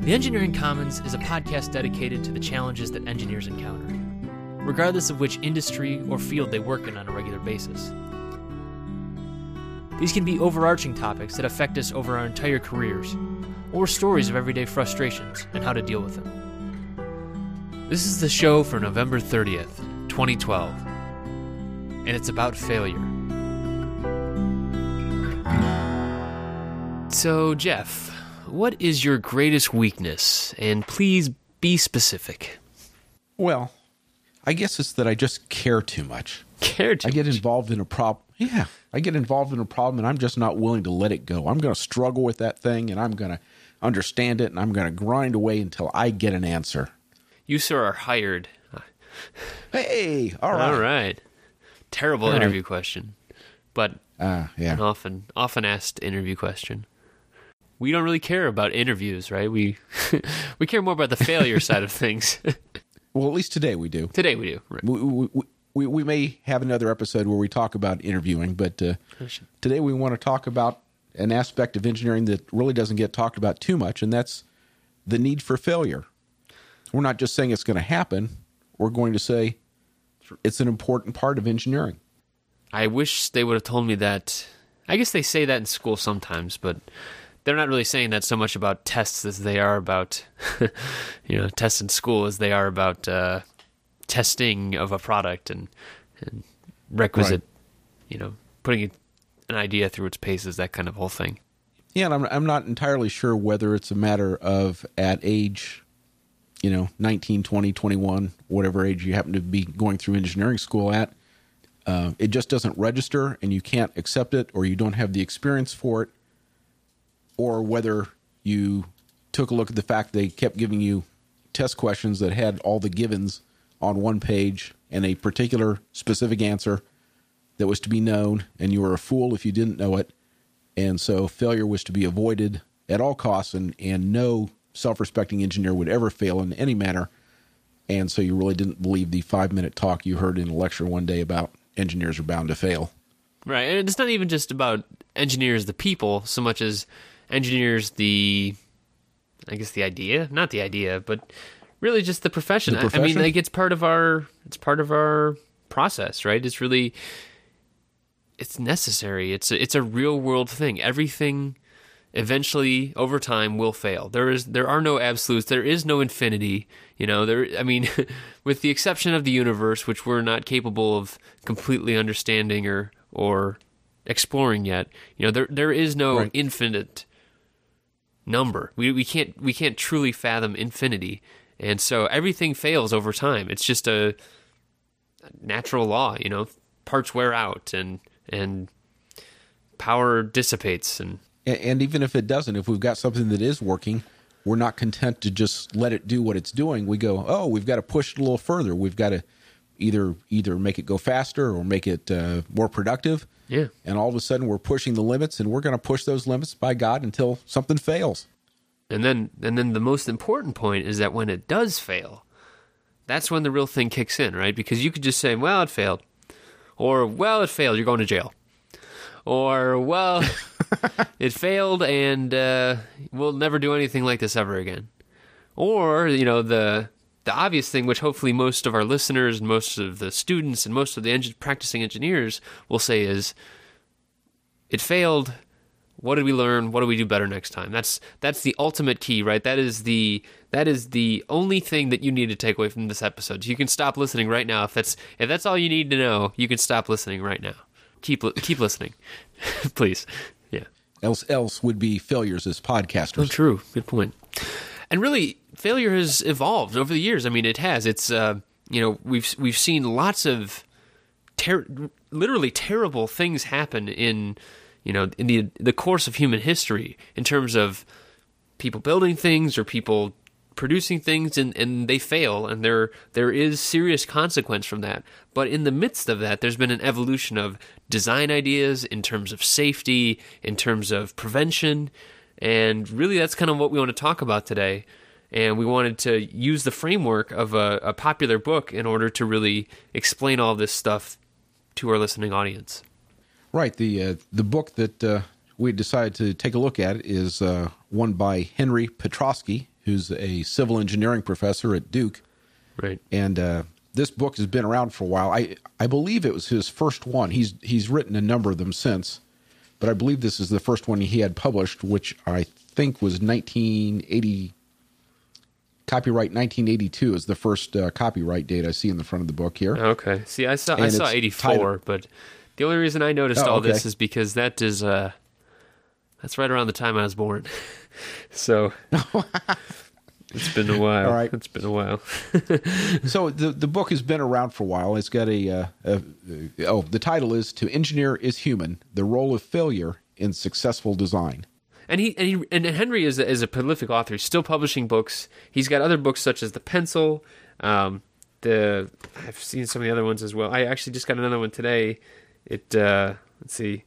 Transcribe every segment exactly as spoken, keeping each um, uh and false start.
The Engineering Commons is a podcast dedicated to the challenges that engineers encounter, regardless of which industry or field they work in on a regular basis. These can be overarching topics that affect us over our entire careers, or stories of everyday frustrations and how to deal with them. This is the show for November thirtieth, twenty twelve, and it's about failure. So, Jeff, what is your greatest weakness? And please be specific. Well, I guess it's that I just care too much. Care too I get much? involved in a problem. Yeah, I get involved in a problem, and I'm just not willing to let it go. I'm going to struggle with that thing, and I'm going to understand it, and I'm going to grind away until I get an answer. You, sir, are hired. Hey, all right. All right. Terrible All interview right. question, but Uh, yeah. an often, often asked interview question. We don't really care about interviews, right? We we care more about the failure side of things. Well, at least today we do. Today we do. Right. We, we, we, we may have another episode where we talk about interviewing, but uh, today we want to talk about an aspect of engineering that really doesn't get talked about too much, and that's the need for failure. We're not just saying it's going to happen. We're going to say it's an important part of engineering. I wish they would have told me that. I guess they say that in school sometimes, but they're not really saying that so much about tests as they are about, you know, tests in school as they are about uh, testing of a product and, and requisite, Right. you know, putting an idea through its paces, that kind of whole thing. Yeah, and I'm, I'm not entirely sure whether it's a matter of at age, you know, nineteen, twenty, twenty-one, whatever age you happen to be going through engineering school at, uh, it just doesn't register and you can't accept it, or you don't have the experience for it, or whether you took a look at the fact they kept giving you test questions that had all the givens on one page and a particular specific answer that was to be known, and you were a fool if you didn't know it. And so failure was to be avoided at all costs, and, and no self-respecting engineer would ever fail in any manner. And so you really didn't believe the five-minute talk you heard in a lecture one day about engineers are bound to fail. Right, and it's not even just about engineers, the people, so much as engineers, the, I guess the idea, not the idea, but really just the profession. The I- I mean, profession? like it's part of our, it's part of our process, right? It's really, it's necessary. It's a, it's a real world thing. Everything eventually over time will fail. There is, there are no absolutes. There is no infinity. You know, there, I mean, with the exception of the universe, which we're not capable of completely understanding or, or exploring yet, you know, there, there is no Right. infinite number. We we can't we can't truly fathom infinity, and so everything fails over time. It's just a natural law, you know. Parts wear out, and and power dissipates, and And, and even if it doesn't, if we've got something that is working, we're not content to just let it do what it's doing. We go, oh, we've got to push it a little further. We've got to either either make it go faster or make it uh, more productive. yeah, And all of a sudden, we're pushing the limits, and we're going to push those limits, by God, until something fails. and then and then the most important point is that when it does fail, that's when the real thing kicks in, right? Because you could just say, well, it failed, or well, it failed, you're going to jail, or well, it failed, and uh, we'll never do anything like this ever again. Or, you know, the the obvious thing, which hopefully most of our listeners and most of the students and most of the engin- practicing engineers will say is, it failed. What did we learn? What do we do better next time? That's that's the ultimate key, right? That is the that is the only thing that you need to take away from this episode. So you can stop listening right now if that's if that's all you need to know. You can stop listening right now. Keep li- keep listening, please. Yeah. Else, else would be failures as Oh, podcasters. true. Good point. And really, failure has evolved over the years. I mean, it has. It's uh, you know, we've we've seen lots of ter- literally terrible things happen in you know in the the course of human history in terms of people building things or people producing things, and, and they fail, and there there is serious consequence from that. But in the midst of that, there's been an evolution of design ideas in terms of safety, in terms of prevention, and really that's kind of what we want to talk about today. And we wanted to use the framework of a, a popular book in order to really explain all this stuff to our listening audience. Right. The uh, the book that uh, we decided to take a look at is uh, one by Henry Petroski, who's a civil engineering professor at Duke. Right. And uh, this book has been around for a while. I I believe it was his first one. He's he's written a number of them since, but I believe this is the first one he had published, which I think was nineteen eighty. Copyright nineteen eighty-two is the first uh, copyright date I see in the front of the book here. Okay. See, I saw And I saw it's eighty-four, titled- but the only reason I noticed Oh, all okay. this is because that is uh, that's right around the time I was born. So it's been a while. All right. It's been a while. So the the book has been around for a while. It's got a, uh, a, a oh the title is "To Engineer is Human: The Role of Failure in Successful Design." And he and he and Henry is a, is a prolific author. He's still publishing books. He's got other books such as The Pencil. Um, the I've seen some of the other ones as well. I actually just got another one today. It uh, let's see.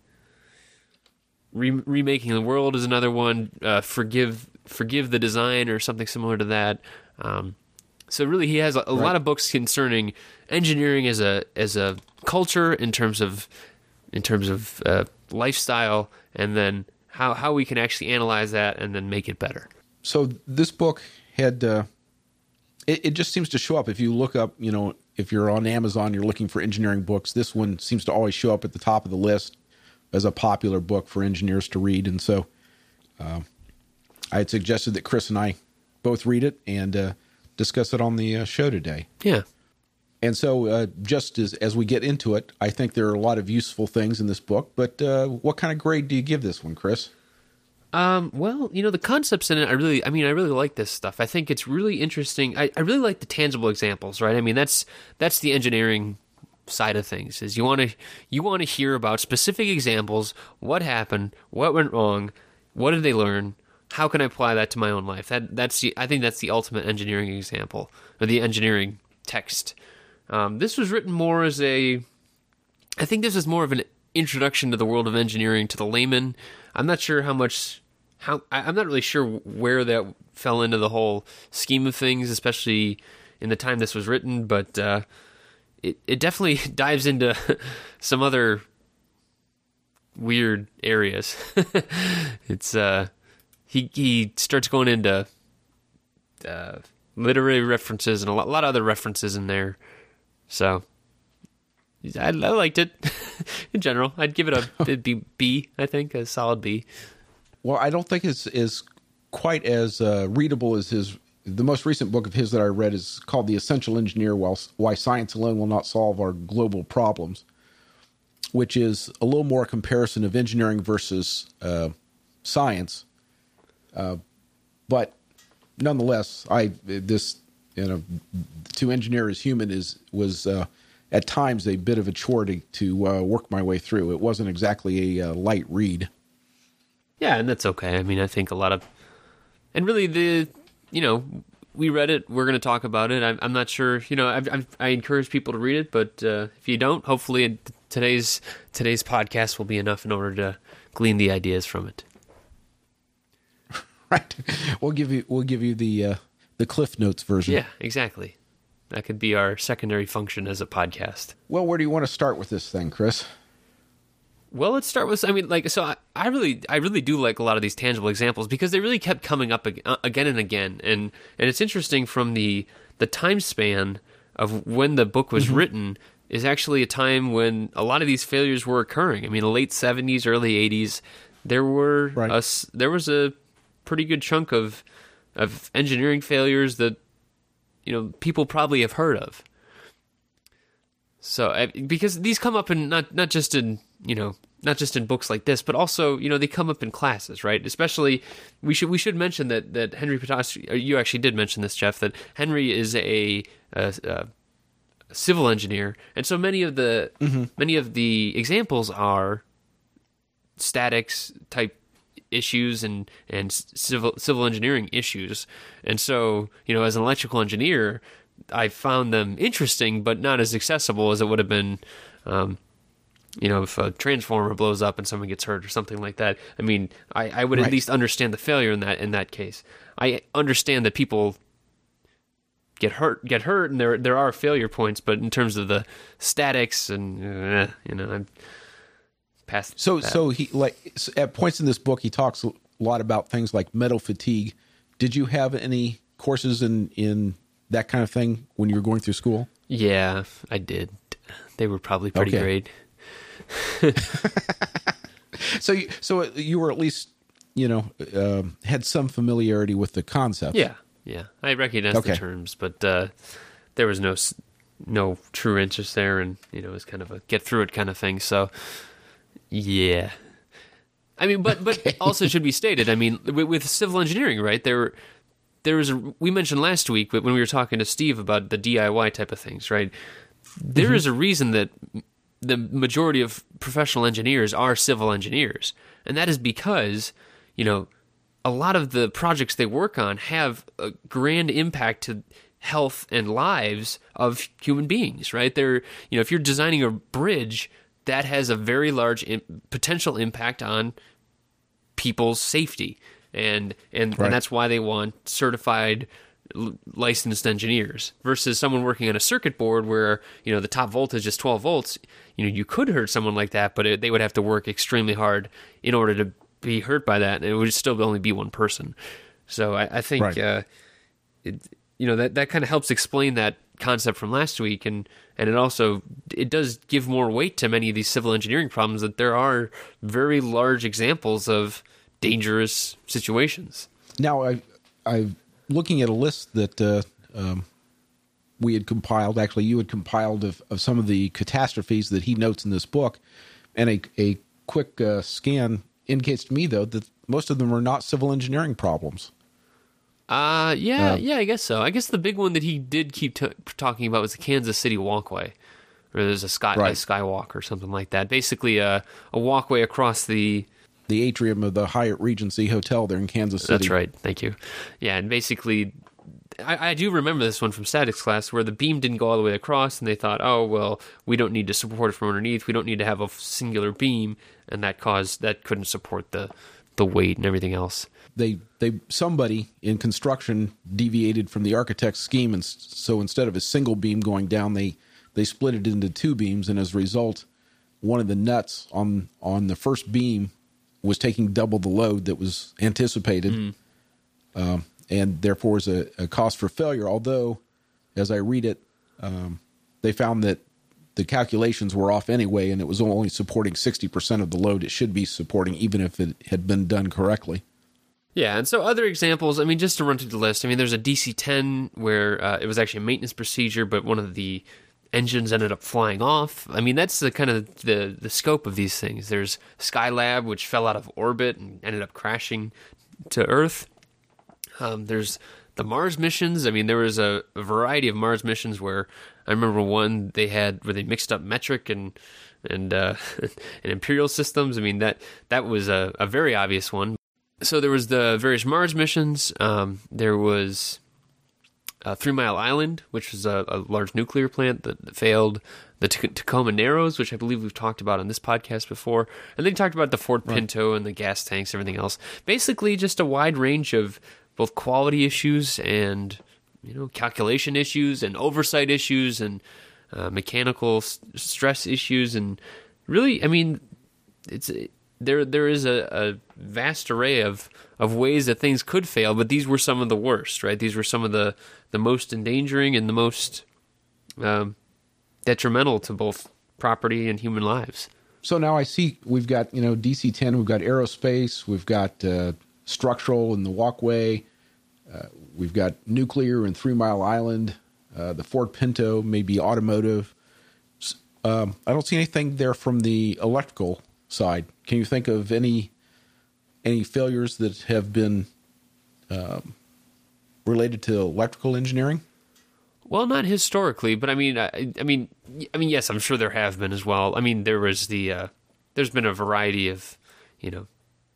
Re- Remaking the World is another one. Uh, forgive Forgive the Design or something similar to that. Um, so really, he has a, a Right. lot of books concerning engineering as a as a culture in terms of in terms of uh, lifestyle, and then how how we can actually analyze that and then make it better. So this book had uh, it, it just seems to show up if you look up. You know, if you're on Amazon, you're looking for engineering books. This one seems to always show up at the top of the list as a popular book for engineers to read. And so uh, I had suggested that Chris and I both read it and uh, discuss it on the uh, show today. Yeah. And so uh, just as, as we get into it, I think there are a lot of useful things in this book. But uh, what kind of grade do you give this one, Chris? Um, well, you know, the concepts in it, I really, I mean, I really like this stuff. I think it's really interesting. I, I really like the tangible examples, right? I mean, that's that's the engineering side of things. Is you want to you want to hear about specific examples, what happened, what went wrong, what did they learn, how can I apply that to my own life? That that's the, I think that's the ultimate engineering example, or the engineering text. Um, this was written more as a, I think this is more of an introduction to the world of engineering to the layman. I'm not sure how much, how I- I'm not really sure where that fell into the whole scheme of things, especially in the time this was written, but uh, it, it definitely dives into some other weird areas. It's, uh, he, he starts going into uh, literary references and a lot, a lot of other references in there. So I, I liked it in general. I'd give it a it'd be B, I think, a solid B. Well, I don't think it's is quite as uh, readable as his. The most recent book of his that I read is called "The Essential Engineer: Why Science Alone Will Not Solve Our Global Problems," which is a little more a comparison of engineering versus uh, science. Uh, but nonetheless, I this you know to engineer as human is was uh, at times a bit of a chore to to uh, work my way through. It wasn't exactly a uh, light read. Yeah, and that's okay. I mean, I think a lot of, and really the, you know, we read it. We're going to talk about it. I'm, I'm not sure. You know, I've, I've, I encourage people to read it, but uh, if you don't, hopefully today's today's podcast will be enough in order to glean the ideas from it. Right. We'll give you we'll give you the uh, the Cliff Notes version. Yeah, exactly. That could be our secondary function as a podcast. Well, where do you want to start with this thing, Chris? Well, let's start with, I mean, like, so I, I really, I really do like a lot of these tangible examples because they really kept coming up ag- uh, again and again, and and it's interesting from the the time span of when the book was Mm-hmm. written is actually a time when a lot of these failures were occurring. I mean, the late seventies, early eighties, there were Right. a s there was a pretty good chunk of of engineering failures that, you know, people probably have heard of. So, I- because these come up in not not just in, you know, not just in books like this, but also, you know, they come up in classes, right? Especially, we should we should mention that that Henry Petoskey, or you actually did mention this, Jeff, that Henry is a, a, a civil engineer, and so many of the Mm-hmm. many of the examples are statics type issues and and civil civil engineering issues, and so, you know, as an electrical engineer, I found them interesting, but not as accessible as it would have been, um, you know, if a transformer blows up and someone gets hurt or something like that. I mean, I, I would Right. at least understand the failure in that in that case. I understand that people get hurt, get hurt, and there there are failure points, but in terms of the statics and uh, you know, I'm past. So, that. so he like at points in this book, he talks a lot about things like metal fatigue, did you have any courses in, in that kind of thing when you were going through school? Yeah, I did. They were probably pretty Okay. great. So, you, so you were at least, you know, uh, had some familiarity with the concept. Yeah, yeah. I recognized Okay. the terms, but uh, there was no s- no true interest there, and you know, it was kind of a get through it kind of thing. So, yeah. I mean, but but also should be stated. I mean, with, with civil engineering, right? There, there was a, we mentioned last week when we were talking to Steve about the D I Y type of things, right? There is a reason that the majority of professional engineers are civil engineers, and that is because, you know, a lot of the projects they work on have a grand impact to health and lives of human beings, right? They're, you know, if you're designing a bridge, that has a very large im- potential impact on people's safety, and and, Right. and that's why they want certified l- licensed engineers versus someone working on a circuit board where, you know, the top voltage is twelve volts. You know, you could hurt someone like that, but it, they would have to work extremely hard in order to be hurt by that, and it would still only be one person. So I, I think Right. uh, it, you know, that that kind of helps explain that concept from last week, and and it also it does give more weight to many of these civil engineering problems, that there are very large examples of dangerous situations. Now, I, I, looking at a list that uh, um, we had compiled, actually you had compiled of, of some of the catastrophes that he notes in this book, and a, a quick uh, scan indicates to me, though, that most of them are not civil engineering problems. Uh, yeah, Uh, yeah, I guess so. I guess the big one that he did keep t- talking about was the Kansas City Walkway, or there's a sky Right. a skywalk or something like that. Basically, a a walkway across the. The atrium of the Hyatt Regency Hotel there in Kansas City. That's right. Thank you. Yeah, and basically, I, I do remember this one from statics class where the beam didn't go all the way across, and they thought, oh well, we don't need to support it from underneath. We don't need to have a singular beam, and that caused that couldn't support the the weight and everything else. They, they, somebody in construction deviated from the architect's scheme, and s- so instead of a single beam going down, they, they split it into two beams, and as a result, one of the nuts on on the first beam was taking double the load that was anticipated, Mm. um, and therefore was a, a cause for failure. Although, as I read it, um, they found that the calculations were off anyway, and it was only supporting sixty percent of the load it should be supporting, even if it had been done correctly. Yeah, and so other examples, I mean, just to run through the list, I mean, there's a D C ten where uh, it was actually a maintenance procedure, but one of the engines ended up flying off. I mean, that's the kind of the, the scope of these things. There's Skylab, which fell out of orbit and ended up crashing to Earth. Um, there's the Mars missions. I mean, there was a, a variety of Mars missions where I remember one they had where they mixed up metric and and uh, and imperial systems. I mean, that that was a, a very obvious one. So there was the various Mars missions. Um, there was uh, Three Mile Island, which was a, a large nuclear plant that, that failed. The T- Tacoma Narrows, which I believe we've talked about on this podcast before. And then talked about the Ford Pinto and the gas tanks, everything else. Basically just a wide range of both quality issues and, you know, calculation issues and oversight issues and uh, mechanical s- stress issues. And really, I mean, it's... There, there is a, a vast array of, of ways that things could fail, but these were some of the worst, right? These were some of the, the most endangering and the most um, detrimental to both property and human lives. So now I see we've got, you know, D C ten, we've got aerospace, we've got uh, structural in the walkway, uh, we've got nuclear in Three Mile Island, uh, the Ford Pinto, maybe automotive. Um, I don't see anything there from the electrical side. Can you think of any any failures that have been um, related to electrical engineering? Well, not historically, but I mean, I, I mean, I mean, yes, I'm sure there have been as well. I mean, there was the, uh, there's been a variety of, you know,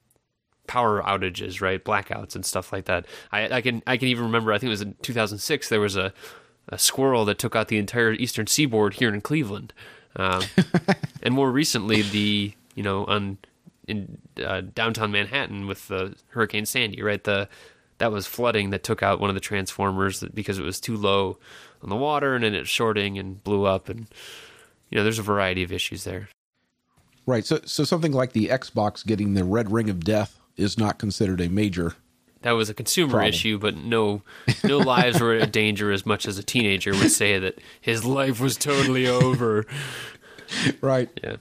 power outages, right, blackouts and stuff like that. I, I can, I can even remember. I think it was in two thousand six. There was a, a squirrel that took out the entire eastern seaboard here in Cleveland, um, and more recently, the, you know, on in uh, downtown Manhattan with the Hurricane Sandy, right, the that was flooding that took out one of the transformers because it was too low on the water, and then it shorting and blew up, and you know, there's a variety of issues there. Right. So, so something like the Xbox getting the red ring of death is not considered a major that was a consumer Problem. issue, but no no lives were in danger as much as a teenager would say that his life was totally over. Right. Yeah.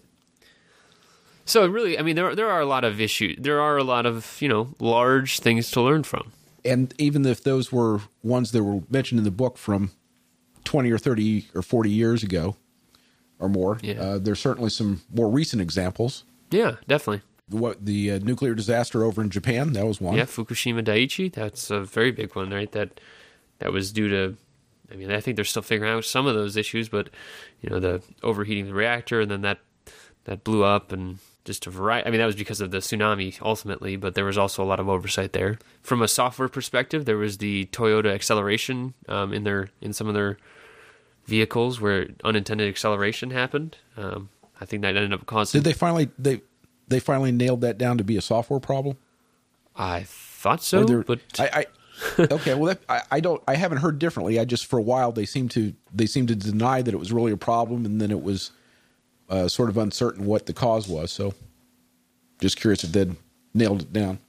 So really, I mean, there there are a lot of issues. There are a lot of, you know, large things to learn from. And even if those were ones that were mentioned in the book from twenty or thirty or forty years ago or more, Yeah. uh, there's certainly some more recent examples. Yeah, definitely. What the uh, nuclear disaster over in Japan, that was one. Yeah, Fukushima Daiichi, that's a very big one, right? That that was due to, I mean, I think they're still figuring out some of those issues, but, you know, the overheating of the reactor, and then that that blew up, and just a variety. I mean, that was because of the tsunami ultimately, but there was also a lot of oversight there. From a software perspective, there was the Toyota acceleration um, in their in some of their vehicles where unintended acceleration happened. Um, I think that ended up causing. Did they finally they they finally nailed that down to be a software problem? I thought so, there, but I, I okay. Well, that, I, I don't. I haven't heard differently. I just for a while they seemed to they seemed to deny that it was really a problem, and then it was uh, sort of uncertain what the cause was. So, just curious if they'd nailed it down.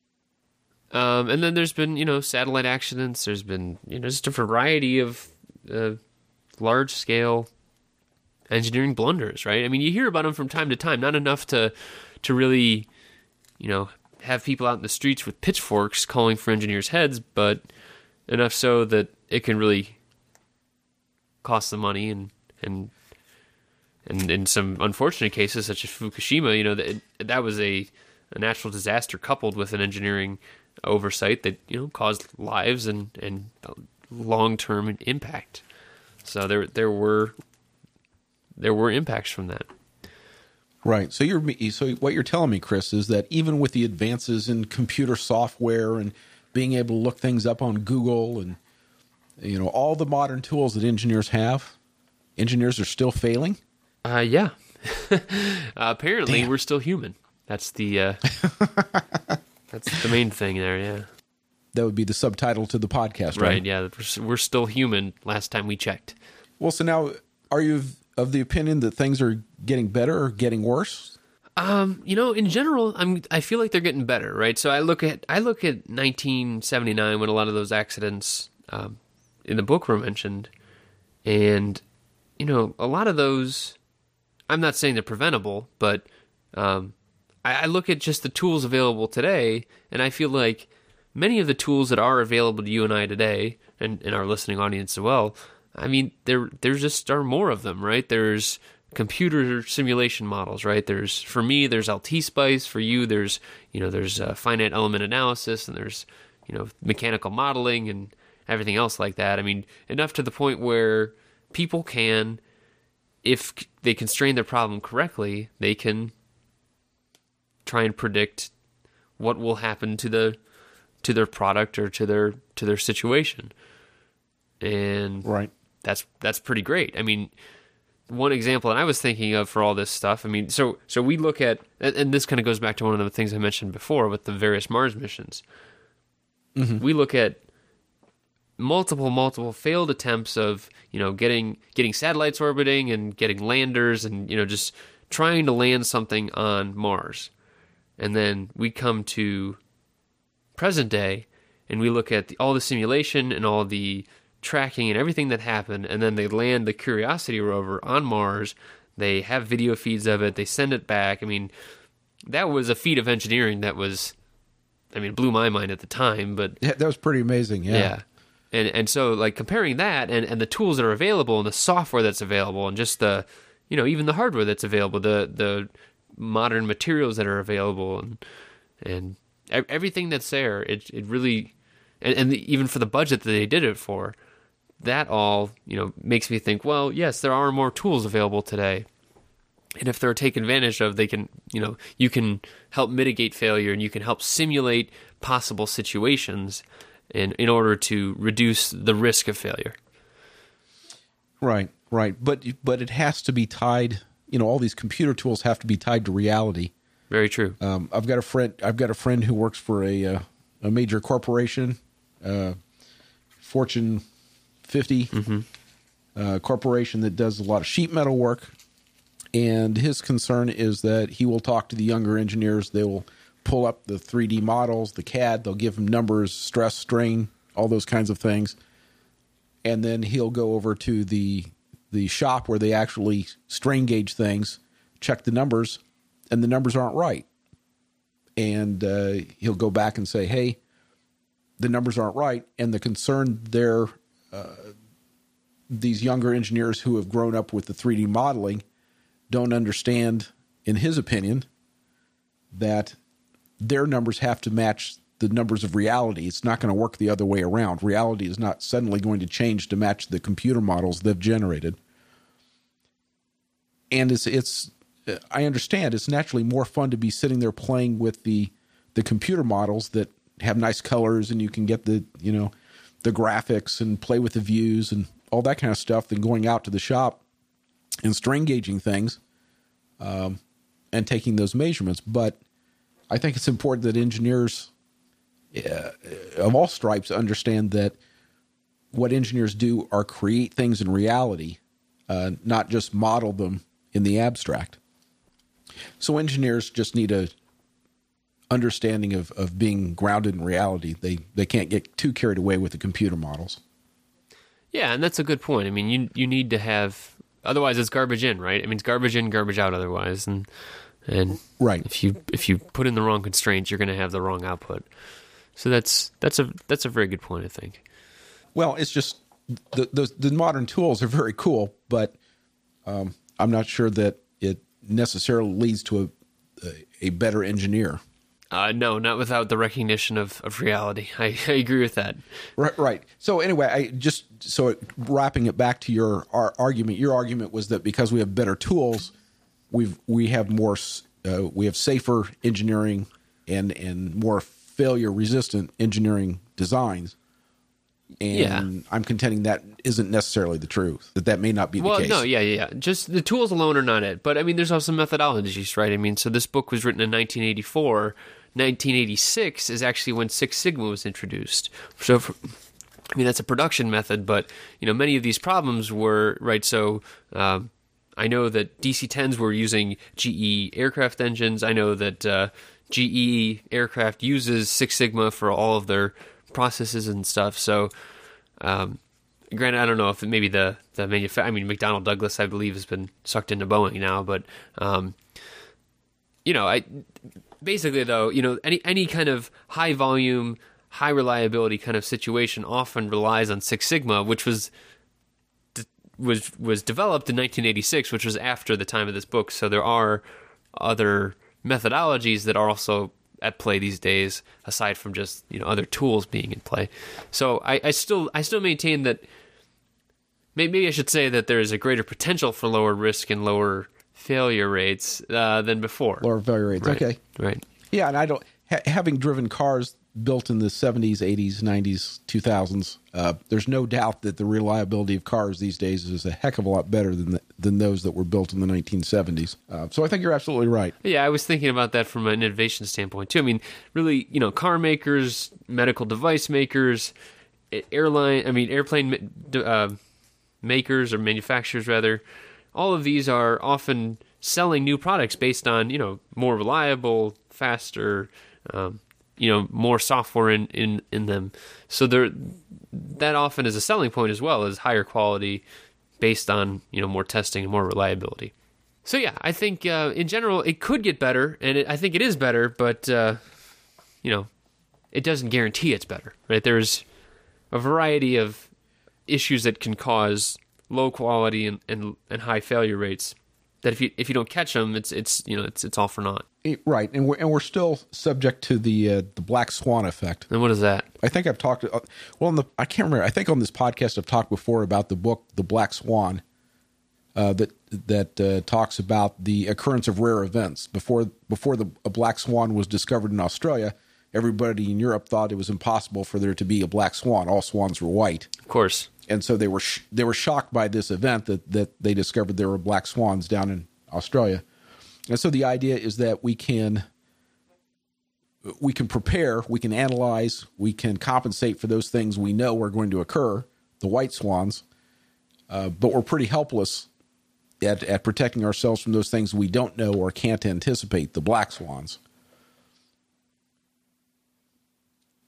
Um, and then there's been, you know, satellite accidents. There's been, you know, just a variety of uh, large scale engineering blunders, right? I mean, you hear about them from time to time, not enough to to really, you know, have people out in the streets with pitchforks calling for engineers' heads, but enough so that it can really cost them money, and and and in some unfortunate cases, such as Fukushima, you know, that that was a, a natural disaster coupled with an engineering oversight that, you know, caused lives and and long-term impact. So there there were there were impacts from that. Right. So you're so what you're telling me, Chris, is that even with the advances in computer software and being able to look things up on Google and, you know, all the modern tools that engineers have, engineers are still failing? Uh, yeah. uh, apparently, Damn. we're still human. That's the uh, that's the main thing there. Yeah. That would be the subtitle to the podcast, right? Right. Yeah. We're, we're still human. Last time we checked. Well, so now, are you of the opinion that things are getting better or getting worse? Um, you know, in general, I'm I feel like they're getting better, right? So I look at I look at nineteen seventy-nine when a lot of those accidents um, in the book were mentioned, and you know, a lot of those. I'm not saying they're preventable, but um, I, I look at just the tools available today, and I feel like many of the tools that are available to you and I today, and, and our listening audience as well, I mean, there there's just are more of them, right? There's computer simulation models, right? There's, for me, there's AltSpice. For you, there's, you know, there's uh, finite element analysis, and there's, you know, mechanical modeling and everything else like that. I mean, enough to the point where people can, if they constrain their problem correctly, they can try and predict what will happen to the to their product or to their to their situation. And Right. that's that's pretty great. I mean, one example that I was thinking of for all this stuff, I mean, so so we look at, and, and this kind of goes back to one of the things I mentioned before with the various Mars missions. Mm-hmm. We look at multiple, multiple failed attempts of, you know, getting getting satellites orbiting and getting landers and, you know, just trying to land something on Mars. And then we come to present day and we look at the, all the simulation and all the tracking and everything that happened, and then they land the Curiosity rover on Mars. They have video feeds of it. They send it back. I mean, that was a feat of engineering that was, I mean, blew my mind at the time, but Yeah, that was pretty amazing. Yeah. yeah. And and so, like, comparing that and, and the tools that are available and the software that's available and just the, you know, even the hardware that's available, the the modern materials that are available and and everything that's there, it it really, and, and the, even for the budget that they did it for, that all, you know, makes me think, well, yes, there are more tools available today. And if they're taken advantage of, they can, you know, you can help mitigate failure and you can help simulate possible situations in, in order to reduce the risk of failure. Right, right. But but it has to be tied, you know, all these computer tools have to be tied to reality. Very true. Um, I've got a friend I've got a friend who works for a uh, a major corporation, uh, Fortune fifty mm-hmm. uh, corporation that does a lot of sheet metal work. And his concern is that he will talk to the younger engineers. They will pull up the three D models, the C A D. They'll give him numbers, stress, strain, all those kinds of things. And then he'll go over to the the shop where they actually strain gauge things, check the numbers, and the numbers aren't right. And uh, he'll go back and say, hey, the numbers aren't right. And the concern there, uh, these younger engineers who have grown up with the three D modeling don't understand, in his opinion, that their numbers have to match the numbers of reality. It's not going to work the other way around. Reality is not suddenly going to change to match the computer models they've generated. And it's, it's, I understand it's naturally more fun to be sitting there playing with the, the computer models that have nice colors and you can get the, you know, the graphics and play with the views and all that kind of stuff than going out to the shop and strain gauging things, um, and taking those measurements. But I think it's important that engineers uh, of all stripes understand that what engineers do are create things in reality, uh, not just model them in the abstract. So engineers just need a understanding of, of being grounded in reality. They they can't get too carried away with the computer models. Yeah, and that's a good point. I mean, you you need to have, otherwise it's garbage in, right? I mean, it's garbage in, garbage out otherwise. And and right. if you if you put in the wrong constraints, you're going to have the wrong output. So that's that's a that's a very good point, I think. Well, it's just the the, the modern tools are very cool, but um, I'm not sure that it necessarily leads to a a, a better engineer. Uh, no, not without the recognition of, of reality. I, I agree with that. Right, right. So anyway, I just so it, wrapping it back to your our argument. Your argument was that because we have better tools, we've we have more uh, we have safer engineering and and more failure resistant engineering designs. And yeah. I'm contending that isn't necessarily the truth. That that may not be the well, case. Well, no, yeah, yeah, yeah. Just the tools alone are not it. But I mean, there's also methodologies, right? I mean, so this book was written in nineteen eighty-four. nineteen eighty-six is actually when Six Sigma was introduced. So, for, I mean, that's a production method, but you know, many of these problems were right. So, um, I know that D C tens were using G E aircraft engines. I know that uh, G E aircraft uses Six Sigma for all of their processes and stuff. So, um, granted, I don't know if maybe the the manufa- I mean, McDonnell Douglas, I believe, has been sucked into Boeing now, but um, you know, I. Basically, though, you know, any any kind of high volume, high reliability kind of situation often relies on Six Sigma, which was de- was was developed in nineteen eighty-six, which was after the time of this book. So there are other methodologies that are also at play these days, aside from just, you know, other tools being in play. So I, I still I still maintain that maybe I should say that there is a greater potential for lower risk and lower failure rates uh, than before. Lower failure rates. Right. Okay. Right. Yeah, and I don't ha- having driven cars built in the seventies, eighties, nineties, two thousands. Uh, there's no doubt that the reliability of cars these days is a heck of a lot better than the, than those that were built in the nineteen seventies. Uh, so I think you're absolutely right. Yeah, I was thinking about that from an innovation standpoint too. I mean, really, you know, car makers, medical device makers, airline, I mean, airplane uh, makers or manufacturers rather. All of these are often selling new products based on, you know, more reliable, faster, um, you know, more software in, in, in them. So there, that often is a selling point as well as higher quality based on, you know, more testing and more reliability. So yeah, I think uh, in general it could get better, and it, I think it is better, but uh, you know, it doesn't guarantee it's better, right? There's a variety of issues that can cause low quality and, and, and high failure rates that if you if you don't catch them, it's it's you know it's it's all for naught. Right, and we're and we're still subject to the uh, the black swan effect. And what is that? I think I've talked. Uh, well, in the, I can't remember. I think on this podcast I've talked before about the book The Black Swan, uh, that that uh, talks about the occurrence of rare events. Before before the a black swan was discovered in Australia, everybody in Europe thought it was impossible for there to be a black swan. All swans were white. Of course. And so they were sh- they were shocked by this event that, that they discovered there were black swans down in Australia. And so the idea is that we can we can prepare, we can analyze, we can compensate for those things we know are going to occur, the white swans, uh, but we're pretty helpless at, at protecting ourselves from those things we don't know or can't anticipate, the black swans.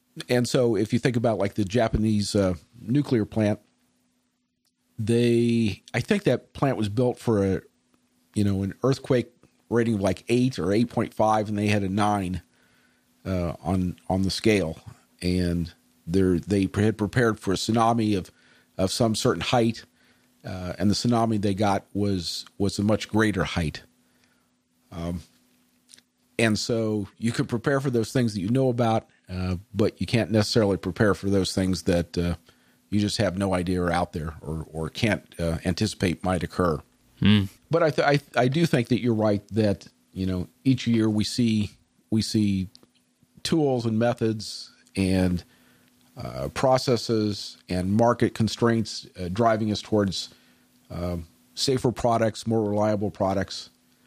and so if you think about like the Japanese uh, nuclear plant, they, I think that plant was built for a, you know, an earthquake rating of like eight or eight point five, and they had a nine uh, on on the scale, and they they had prepared for a tsunami of of some certain height, uh, and the tsunami they got was was a much greater height. Um, and so you could prepare for those things that you know about, uh, but you can't necessarily prepare for those things that uh, you just have no idea are out there or or can't uh, anticipate might occur. Mm. But I, th- I I do think that you're right that, you know, each year we see we see tools and methods and uh, processes and market constraints uh, driving us towards um, safer products, more reliable products.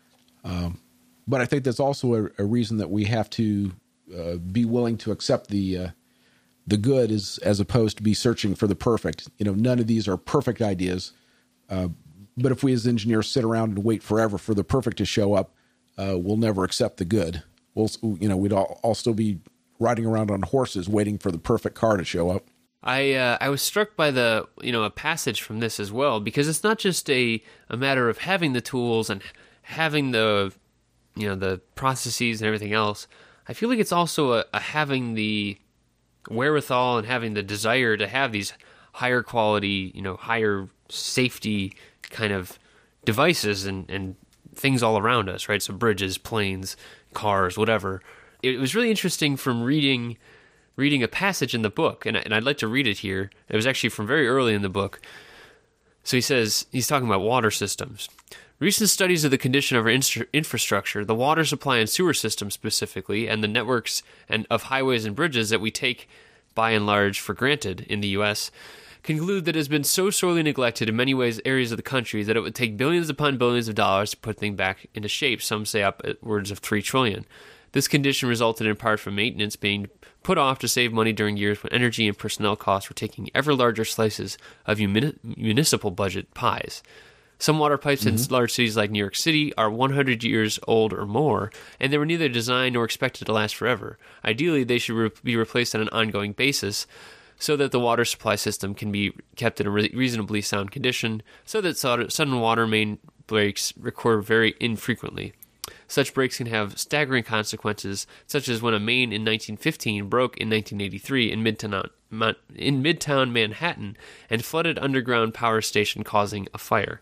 Um, but I think that's also a, a reason that we have to uh, be willing to accept the uh, the good as as opposed to be searching for the perfect. You know, none of these are perfect ideas. Uh, but if we as engineers sit around and wait forever for the perfect to show up, uh, we'll never accept the good. We'll, you know, we'd all, all still be riding around on horses waiting for the perfect car to show up. I uh, I was struck by the, you know, a passage from this as well, because it's not just a, a matter of having the tools and having the, you know, the processes and everything else. I feel like it's also a, a having the wherewithal and having the desire to have these higher quality, you know, higher safety kind of devices and, and things all around us, right? So bridges, planes, cars, whatever. It was really interesting from reading reading a passage in the book, and, and I'd like to read it here. It was actually from very early in the book. So he says, he's talking about water systems. Recent studies of the condition of our instru- infrastructure, the water supply and sewer system specifically, and the networks and of highways and bridges that we take by and large for granted in the U S, conclude that it has been so sorely neglected in many ways areas of the country that it would take billions upon billions of dollars to put things back into shape, some say upwards of three trillion dollars. This condition resulted in part from maintenance being put off to save money during years when energy and personnel costs were taking ever larger slices of muni- municipal budget pies. Some water pipes mm-hmm. in large cities like New York City are one hundred years old or more, and they were neither designed nor expected to last forever. Ideally, they should re- be replaced on an ongoing basis so that the water supply system can be kept in a re- reasonably sound condition, so that sudden water main breaks recur very infrequently. Such breaks can have staggering consequences, such as when a main in nineteen fifteen broke in nineteen eighty-three in Midtown, in Midtown Manhattan and flooded underground power station, causing a fire.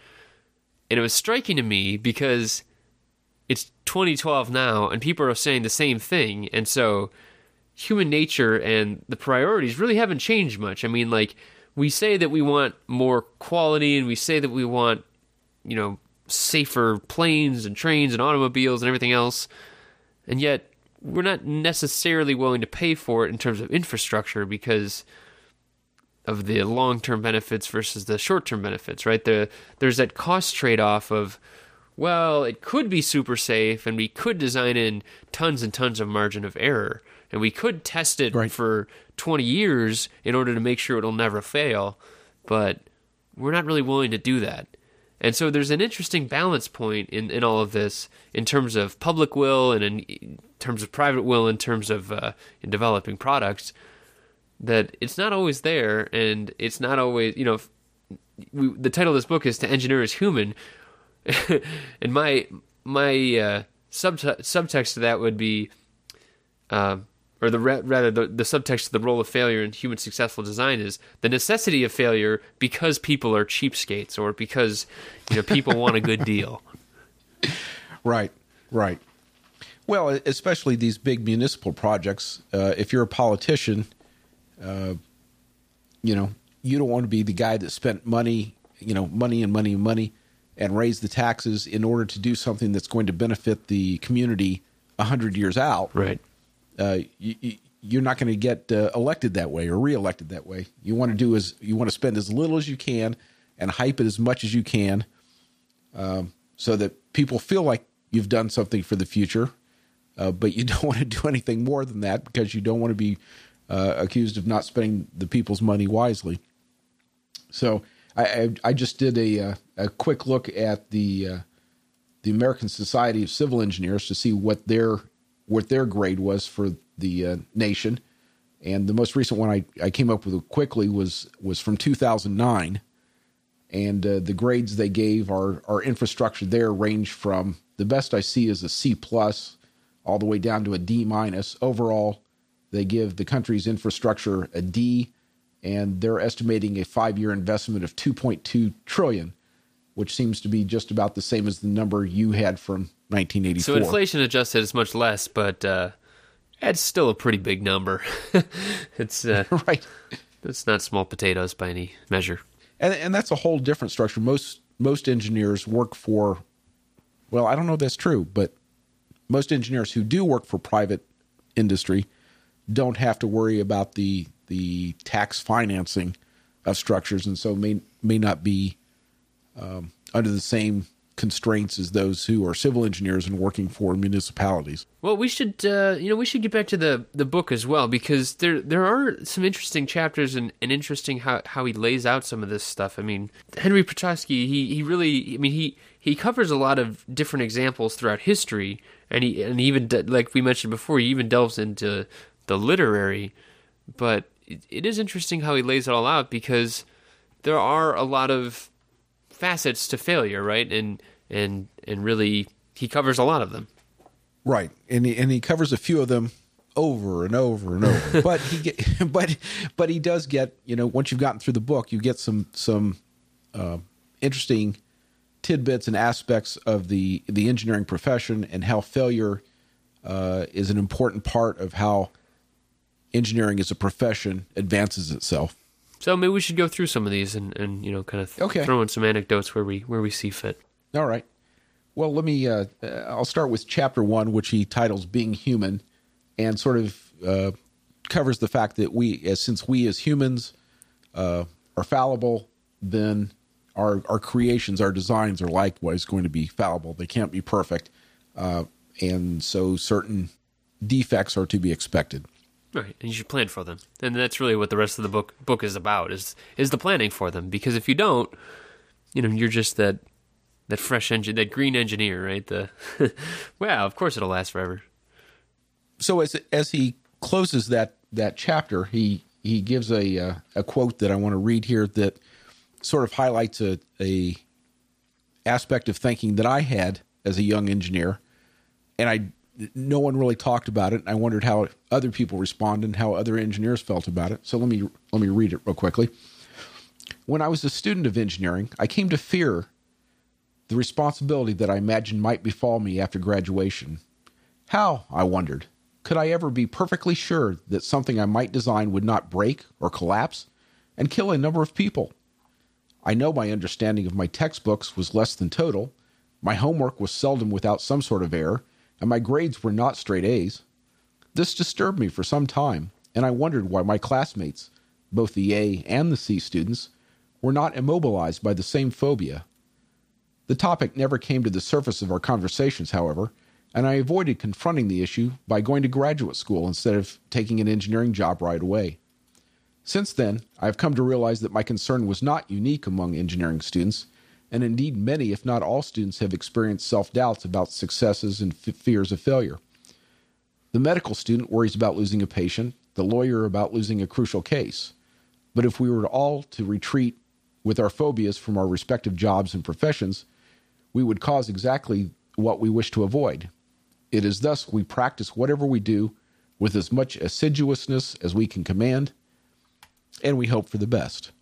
And it was striking to me because it's twenty twelve now, and people are saying the same thing, and so human nature and the priorities really haven't changed much. I mean, like, we say that we want more quality, and we say that we want, you know, safer planes and trains and automobiles and everything else, and yet we're not necessarily willing to pay for it in terms of infrastructure because of the long-term benefits versus the short-term benefits, right? The, there's that cost trade-off of, well, it could be super safe, and we could design in tons and tons of margin of error, and we could test it right. for twenty years in order to make sure it'll never fail, but we're not really willing to do that. And so there's an interesting balance point in, in all of this in terms of public will and in, in terms of private will, in terms of uh, in developing products, that it's not always there, and it's not always, you know, if we, the title of this book is To Engineer as Human, and my my uh, subte- subtext to that would be, uh, or the rather the, the subtext to the role of failure in human successful design is the necessity of failure because people are cheapskates, or because, you know, people want a good deal. Right, right. Well, especially these big municipal projects. Uh, if you're a politician, uh, you know, you don't want to be the guy that spent money, you know, money and money and money, and raised the taxes in order to do something that's going to benefit the community a hundred years out. Right. Uh, you, you're not going to get uh, elected that way or reelected that way. You want to do is you want to spend as little as you can and hype it as much as you can, um, so that people feel like you've done something for the future, uh, but you don't want to do anything more than that because you don't want to be uh, accused of not spending the people's money wisely. So I, I, I just did a, a quick look at the uh, the American Society of Civil Engineers to see what their what their grade was for the uh, nation, And the most recent one I, I came up with quickly was was from two thousand nine. And uh, the grades they gave our, our infrastructure there range from the best I see is a C plus all the way down to a D minus. Overall, they give the country's infrastructure a D, and they're estimating a five-year investment of two point two trillion dollars, which seems to be just about the same as the number you had from nineteen eighty-four. So inflation adjusted is much less, but uh, it's still a pretty big number. It's uh, right. It's not small potatoes by any measure. And, and that's a whole different structure. Most most engineers work for, well, I don't know if that's true, but most engineers who do work for private industry don't have to worry about the the tax financing of structures, and so may may not be um, under the same constraints as those who are civil engineers and working for municipalities. Well, we should, uh, you know, we should get back to the, the book as well, because there there are some interesting chapters and, and interesting how, how he lays out some of this stuff. I mean, Henry Petroski, he he really, I mean, he he covers a lot of different examples throughout history, and he and he even, like we mentioned before, he even delves into the literary. But it, it is interesting how he lays it all out, because there are a lot of facets to failure, right? And and and really, he covers a lot of them. Right, and he, and he covers a few of them over and over and over. but he get, but but he does get, you know, once you've gotten through the book, you get some some uh, interesting tidbits and aspects of the the engineering profession and how failure uh, is an important part of how engineering as a profession advances itself. So maybe we should go through some of these and, and you know, kind of th- okay. throw in some anecdotes where we where we see fit. All right. Well, let me. Uh, I'll start with chapter one, which he titles "Being Human," and sort of uh, covers the fact that we, as since we as humans uh, are fallible, then our our creations, our designs, are likewise going to be fallible. They can't be perfect, uh, and so certain defects are to be expected. Right, and you should plan for them, and that's really what the rest of the book book is about is is the planning for them. Because if you don't, you know, you're just that that fresh engine, that green engineer, right? The well, of course it'll last forever. So as as he closes that that chapter, he he gives a uh, a quote that I want to read here that sort of highlights a a aspect of thinking that I had as a young engineer, and I. No one really talked about it. And I wondered how other people responded and how other engineers felt about it. So let me let me read it real quickly. When I was a student of engineering, I came to fear the responsibility that I imagined might befall me after graduation. How, I wondered, could I ever be perfectly sure that something I might design would not break or collapse and kill a number of people? I know my understanding of my textbooks was less than total. My homework was seldom without some sort of error, and my grades were not straight A's. This disturbed me for some time, and I wondered why my classmates, both the A and the C students, were not immobilized by the same phobia. The topic never came to the surface of our conversations, however, and I avoided confronting the issue by going to graduate school instead of taking an engineering job right away. Since then, I have come to realize that my concern was not unique among engineering students, and indeed many, if not all, students have experienced self-doubts about successes and f- fears of failure. The medical student worries about losing a patient, the lawyer about losing a crucial case. But if we were all to retreat with our phobias from our respective jobs and professions, we would cause exactly what we wish to avoid. It is thus we practice whatever we do with as much assiduousness as we can command, and we hope for the best.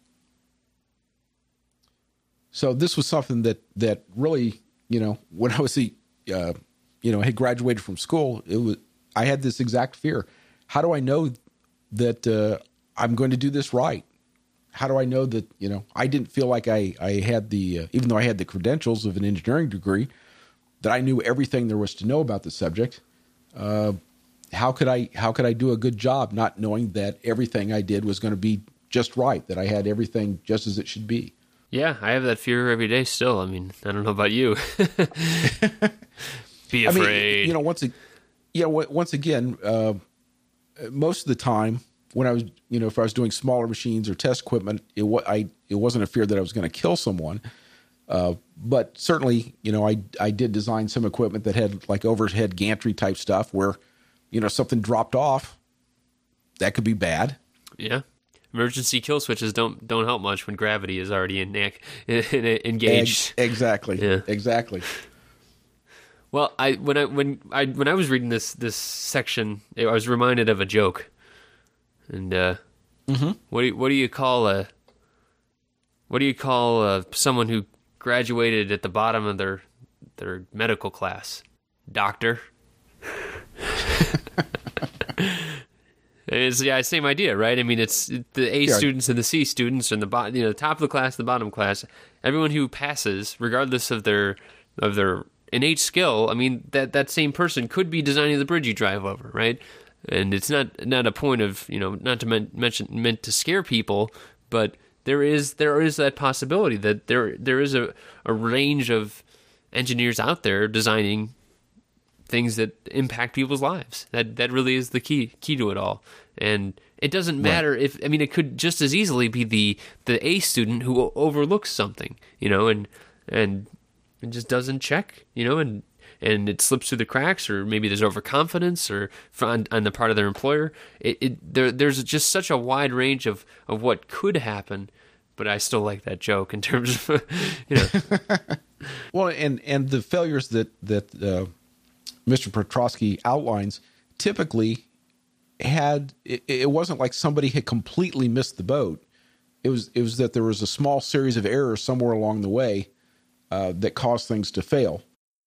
So this was something that, that really, you know, when I was, a, uh, you know, had graduated from school, it was I had this exact fear. How do I know that uh, I'm going to do this right? How do I know that, you know, I didn't feel like I, I had the, uh, even though I had the credentials of an engineering degree, that I knew everything there was to know about the subject. Uh, how could I, how could I do a good job not knowing that everything I did was going to be just right, that I had everything just as it should be? Yeah, I have that fear every day still. I mean, I don't know about you. Be afraid. I mean, you know, once, yeah, once again, uh, most of the time when I was, you know, if I was doing smaller machines or test equipment, it, I, it wasn't a fear that I was going to kill someone. Uh, but certainly, you know, I, I did design some equipment that had like overhead gantry type stuff where, you know, something dropped off, that could be bad. Yeah. Emergency kill switches don't don't help much when gravity is already in, in, in, engaged. Ex- exactly. Yeah. Exactly. Well, I when I when I when I was reading this this section, I was reminded of a joke. And uh, mm-hmm. what do you, what do you call a what do you call uh, someone who graduated at the bottom of their their medical class? Doctor. It's yeah, same idea, right? I mean, it's the A yeah. students and the C students, and the bo- you know, the top of the class, the bottom class. Everyone who passes, regardless of their of their innate skill, I mean, that that same person could be designing the bridge you drive over, right? And it's not not a point of you know, not to men- mention meant to scare people, but there is there is that possibility that there there is a, a range of engineers out there designing things that impact people's lives. That that really is the key key to it all. And it doesn't matter right. if I mean it could just as easily be the the A student who overlooks something, you know, and and it just doesn't check, you know, and and it slips through the cracks, or maybe there's overconfidence or on, on the part of their employer. It, it there there's just such a wide range of of what could happen. But I still like that joke in terms of you know. Well, and and the failures that that. Uh... Mister Petrosky outlines typically had it, it wasn't like somebody had completely missed the boat. It was it was that there was a small series of errors somewhere along the way uh, that caused things to fail.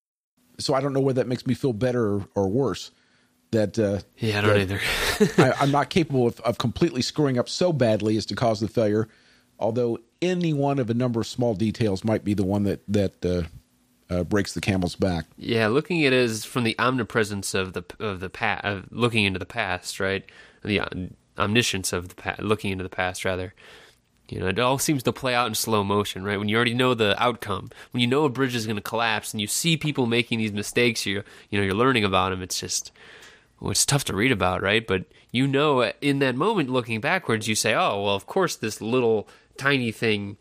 So I don't know whether that makes me feel better or, or worse. That uh, yeah, I don't either. I, I'm not capable of, of completely screwing up so badly as to cause the failure. Although any one of a number of small details might be the one that that. Uh, Uh, breaks the camel's back. Yeah, looking at it as from the omnipresence of the of the past, uh, looking into the past, right? The omniscience of the past, looking into the past, rather. You know, it all seems to play out in slow motion, right? When you already know the outcome, when you know a bridge is going to collapse, and you see people making these mistakes, you you know, you're learning about them. It's just, well, it's tough to read about, right? But you know, in that moment, looking backwards, you say, "Oh, well, of course, this little tiny thing."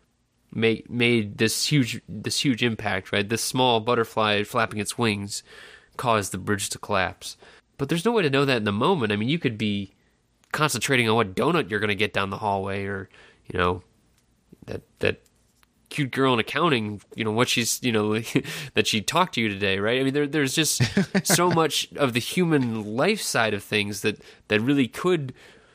Made made this huge this huge impact, right? This small butterfly flapping its wings caused the bridge to collapse. But there's no way to know that in the moment. I mean, you could be concentrating on what donut you're going to get down the hallway, or you know, that that cute girl in accounting, you know, what she's, you know, that she talked to you today, right? I mean, there there's just so much of the human life side of things that that really could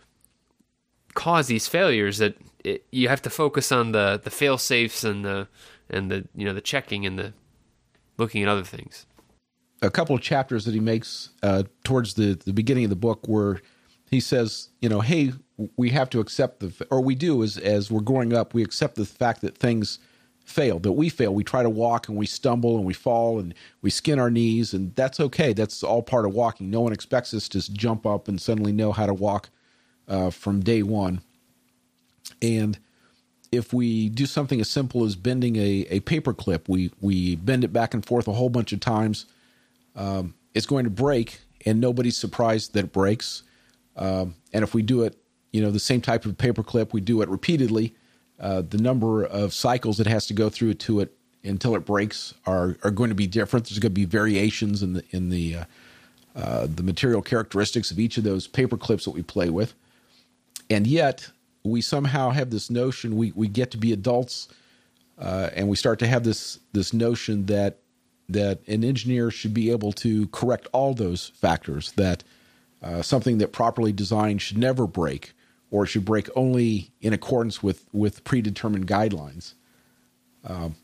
cause these failures that. It, you have to focus on the, the fail safes and the and the you know the checking and the looking at other things. A couple of chapters that he makes uh, towards the, the beginning of the book where he says, you know, hey, we have to accept the or we do as as we're growing up, we accept the fact that things fail, that we fail. We try to walk and we stumble and we fall and we skin our knees, and that's okay. That's all part of walking. No one expects us to jump up and suddenly know how to walk uh, from day one. And if we do something as simple as bending a, a paper clip, we, we bend it back and forth a whole bunch of times, um, it's going to break, and nobody's surprised that it breaks. Um, and if we do it, you know, the same type of paper clip, we do it repeatedly, uh, the number of cycles it has to go through to it until it breaks are, are going to be different. There's going to be variations in the in the uh, uh, the material characteristics of each of those paper clips that we play with. And yet, we somehow have this notion, we, we get to be adults, uh, and we start to have this this notion that that an engineer should be able to correct all those factors, that uh, something that properly designed should never break, or should break only in accordance with, with predetermined guidelines. Um,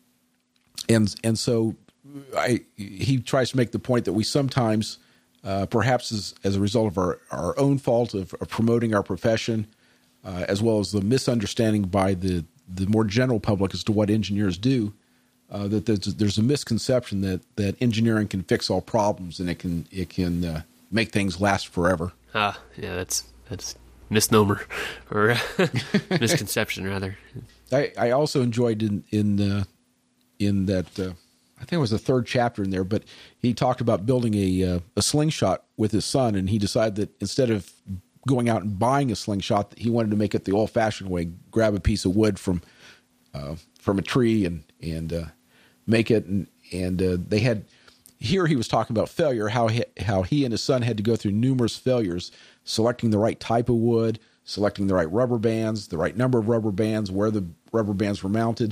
and and so I, he tries to make the point that we sometimes, uh, perhaps as, as a result of our, our own fault of, of promoting our profession, uh, as well as the misunderstanding by the, the more general public as to what engineers do, uh, that there's, there's a misconception that, that engineering can fix all problems and it can it can uh, make things last forever. Ah, yeah, that's that's misnomer or misconception rather. I, I also enjoyed in in uh, in that uh, I think it was the third chapter in there, but he talked about building a uh, a slingshot with his son, and he decided that instead of going out and buying a slingshot, he wanted to make it the old-fashioned way: grab a piece of wood from uh, from a tree and and uh, make it. And and uh, they had here he was talking about failure, how he, how he and his son had to go through numerous failures, selecting the right type of wood, selecting the right rubber bands, the right number of rubber bands, where the rubber bands were mounted,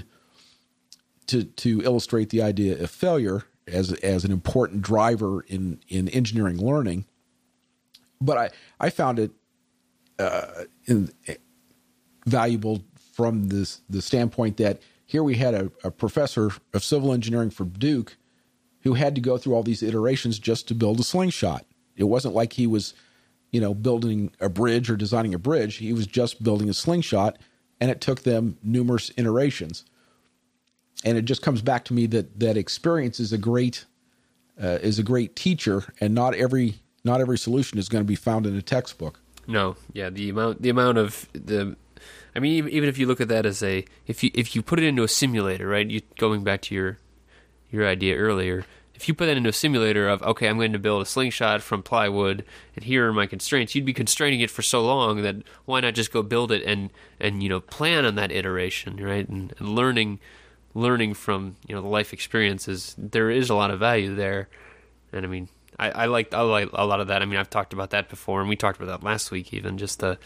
to to illustrate the idea of failure as as an important driver in, in engineering learning. But I, I found it uh, in, valuable from this the standpoint that here we had a, a professor of civil engineering from Duke who had to go through all these iterations just to build a slingshot. It wasn't like he was, you know, building a bridge or designing a bridge. He was just building a slingshot, and it took them numerous iterations. And it just comes back to me that that experience is a great uh, is a great teacher, and not every not every solution is going to be found in a textbook. No, yeah, the amount the amount of the, I mean, even, even if you look at that as a if you if you put it into a simulator, right? You going back to your your idea earlier. If you put that into a simulator of, okay, I'm going to build a slingshot from plywood, and here are my constraints, you'd be constraining it for so long that why not just go build it and, and you know, plan on that iteration, right? And, and learning learning from, you know, the life experiences, there is a lot of value there. And I mean, I, I like I like a lot of that. I mean, I've talked about that before, and we talked about that last week even, just the,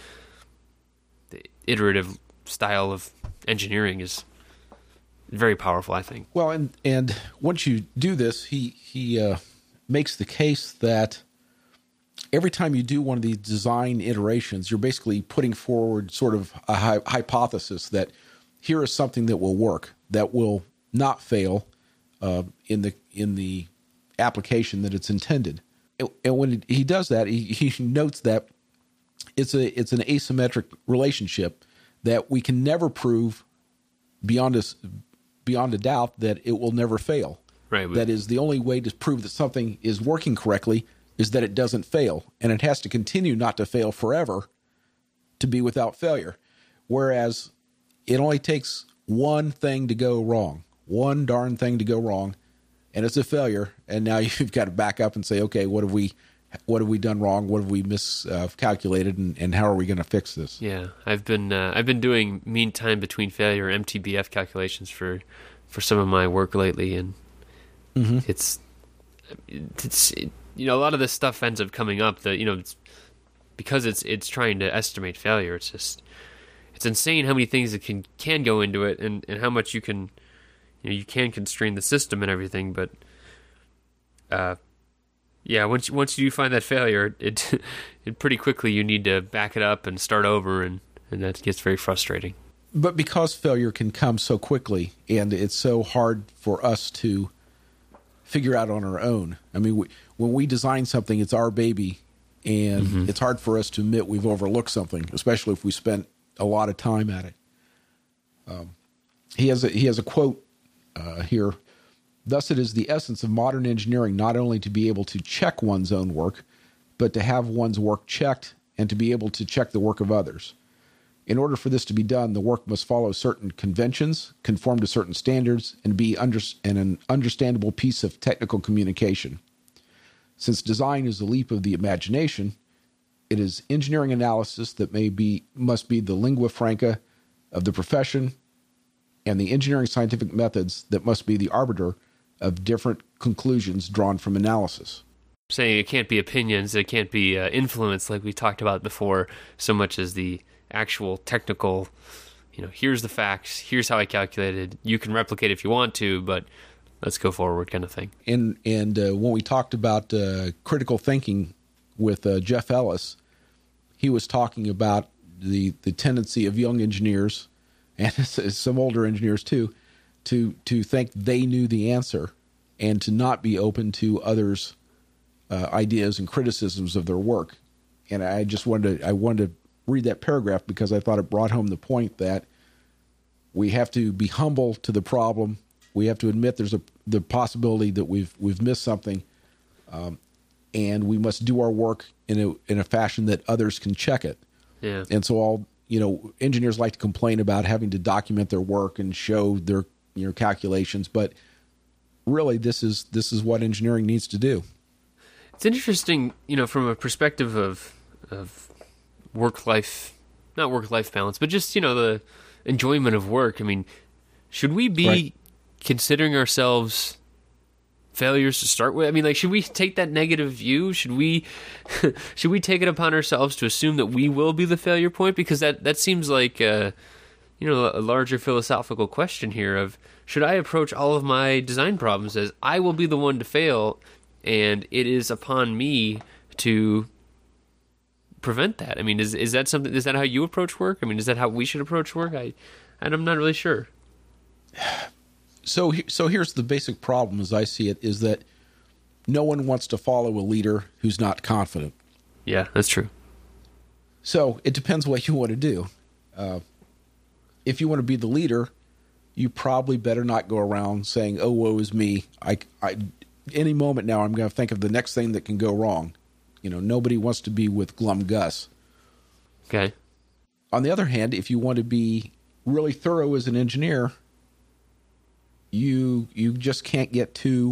the iterative style of engineering is very powerful, I think. Well, and and once you do this, he he uh, makes the case that every time you do one of these design iterations, you're basically putting forward sort of a hy- hypothesis that here is something that will work, that will not fail uh, in the in the application that it's intended. And, and when he does that, he, he notes that it's a it's an asymmetric relationship that we can never prove beyond us. beyond a doubt that it will never fail. Right. That is, the only way to prove that something is working correctly is that it doesn't fail, and it has to continue not to fail forever to be without failure. Whereas it only takes one thing to go wrong, one darn thing to go wrong, and it's a failure. And now you've got to back up and say, okay, what have we, what have we done wrong? What have we miscalculated, uh, and, and how are we going to fix this? Yeah, I've been uh, I've been doing mean time between failure M T B F calculations for for some of my work lately, and mm-hmm. it's it's it, you know, a lot of this stuff ends up coming up that, you know, it's, because it's it's trying to estimate failure. It's just it's insane how many things that can can go into it, and, and how much you can you know you can constrain the system and everything, but uh. Yeah, once once you find that failure, it it pretty quickly you need to back it up and start over, and, and that gets very frustrating. But because failure can come so quickly, and it's so hard for us to figure out on our own. I mean, we, when we design something, it's our baby, and mm-hmm. it's hard for us to admit we've overlooked something, especially if we spent a lot of time at it. Um, he has a, he has a quote uh, here. Thus, it is the essence of modern engineering not only to be able to check one's own work, but to have one's work checked and to be able to check the work of others. In order for this to be done, the work must follow certain conventions, conform to certain standards, and be under, and an understandable piece of technical communication. Since design is the leap of the imagination, it is engineering analysis that may be must be the lingua franca of the profession, and the engineering scientific methods that must be the arbiter of different conclusions drawn from analysis. Saying it can't be opinions, it can't be uh, influence like we talked about before, so much as the actual technical, you know, here's the facts, here's how I calculated, you can replicate if you want to, but let's go forward kind of thing. And and uh, when we talked about uh, critical thinking with uh, Jeff Ellis, he was talking about the, the tendency of young engineers, and some older engineers too, to to think they knew the answer and to not be open to others' uh, ideas and criticisms of their work. And I just wanted to, I wanted to read that paragraph because I thought it brought home the point that we have to be humble to the problem. We have to admit there's a the possibility that we've we've missed something, um, and we must do our work in a in a fashion that others can check it. Yeah. And so all you know, engineers like to complain about having to document their work and show their you know calculations, but really this is this is what engineering needs to do. It's interesting, you know, from a perspective of of work life, not work life balance, but just, you know, the enjoyment of work. I mean, should we be right. considering ourselves failures to start with? I mean, like, should we take that negative view? Should we should we take it upon ourselves to assume that we will be the failure point? Because that, that seems like, uh, you know, a larger philosophical question here of, should I approach all of my design problems as I will be the one to fail, and it is upon me to prevent that? I mean, is is that something? Is that how you approach work? I mean, is that how we should approach work? I, and I'm not really sure. So, so here's the basic problem, as I see it, is that no one wants to follow a leader who's not confident. Yeah, that's true. So it depends what you want to do. Uh, if you want to be the leader, you probably better not go around saying, "Oh, woe is me. I, I, any moment now, I'm going to think of the next thing that can go wrong." You know, nobody wants to be with glum Gus. Okay. On the other hand, if you want to be really thorough as an engineer, you you just can't get too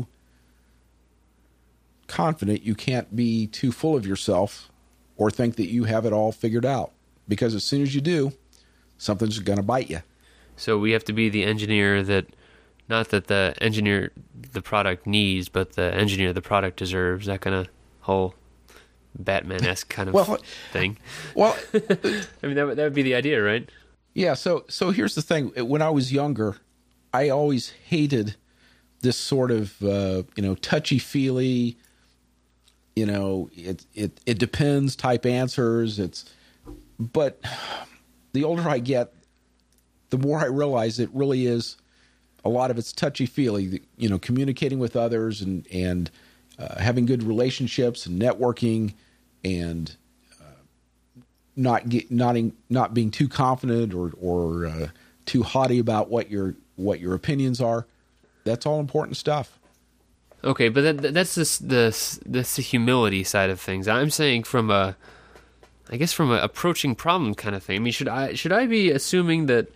confident. You can't be too full of yourself or think that you have it all figured out, because as soon as you do, something's going to bite you. So we have to be the engineer that, not that the engineer the product needs, but the engineer the product deserves. That kind of whole Batman-esque kind of well, thing. Well, I mean, that would, that would be the idea, right? Yeah. So so here's the thing. When I was younger, I always hated this sort of uh, you know touchy-feely, you know, it it it depends type answers. It's but the older I get, the more I realize it really is a lot of it's touchy-feely. You know, communicating with others and and uh, having good relationships and networking and uh, not get, not in, not being too confident or or uh, too haughty about what your what your opinions are. That's all important stuff. Okay, but that, that's this the that's the humility side of things. I'm saying from a, I guess from a approaching problem kind of thing. I mean, should I should I be assuming that?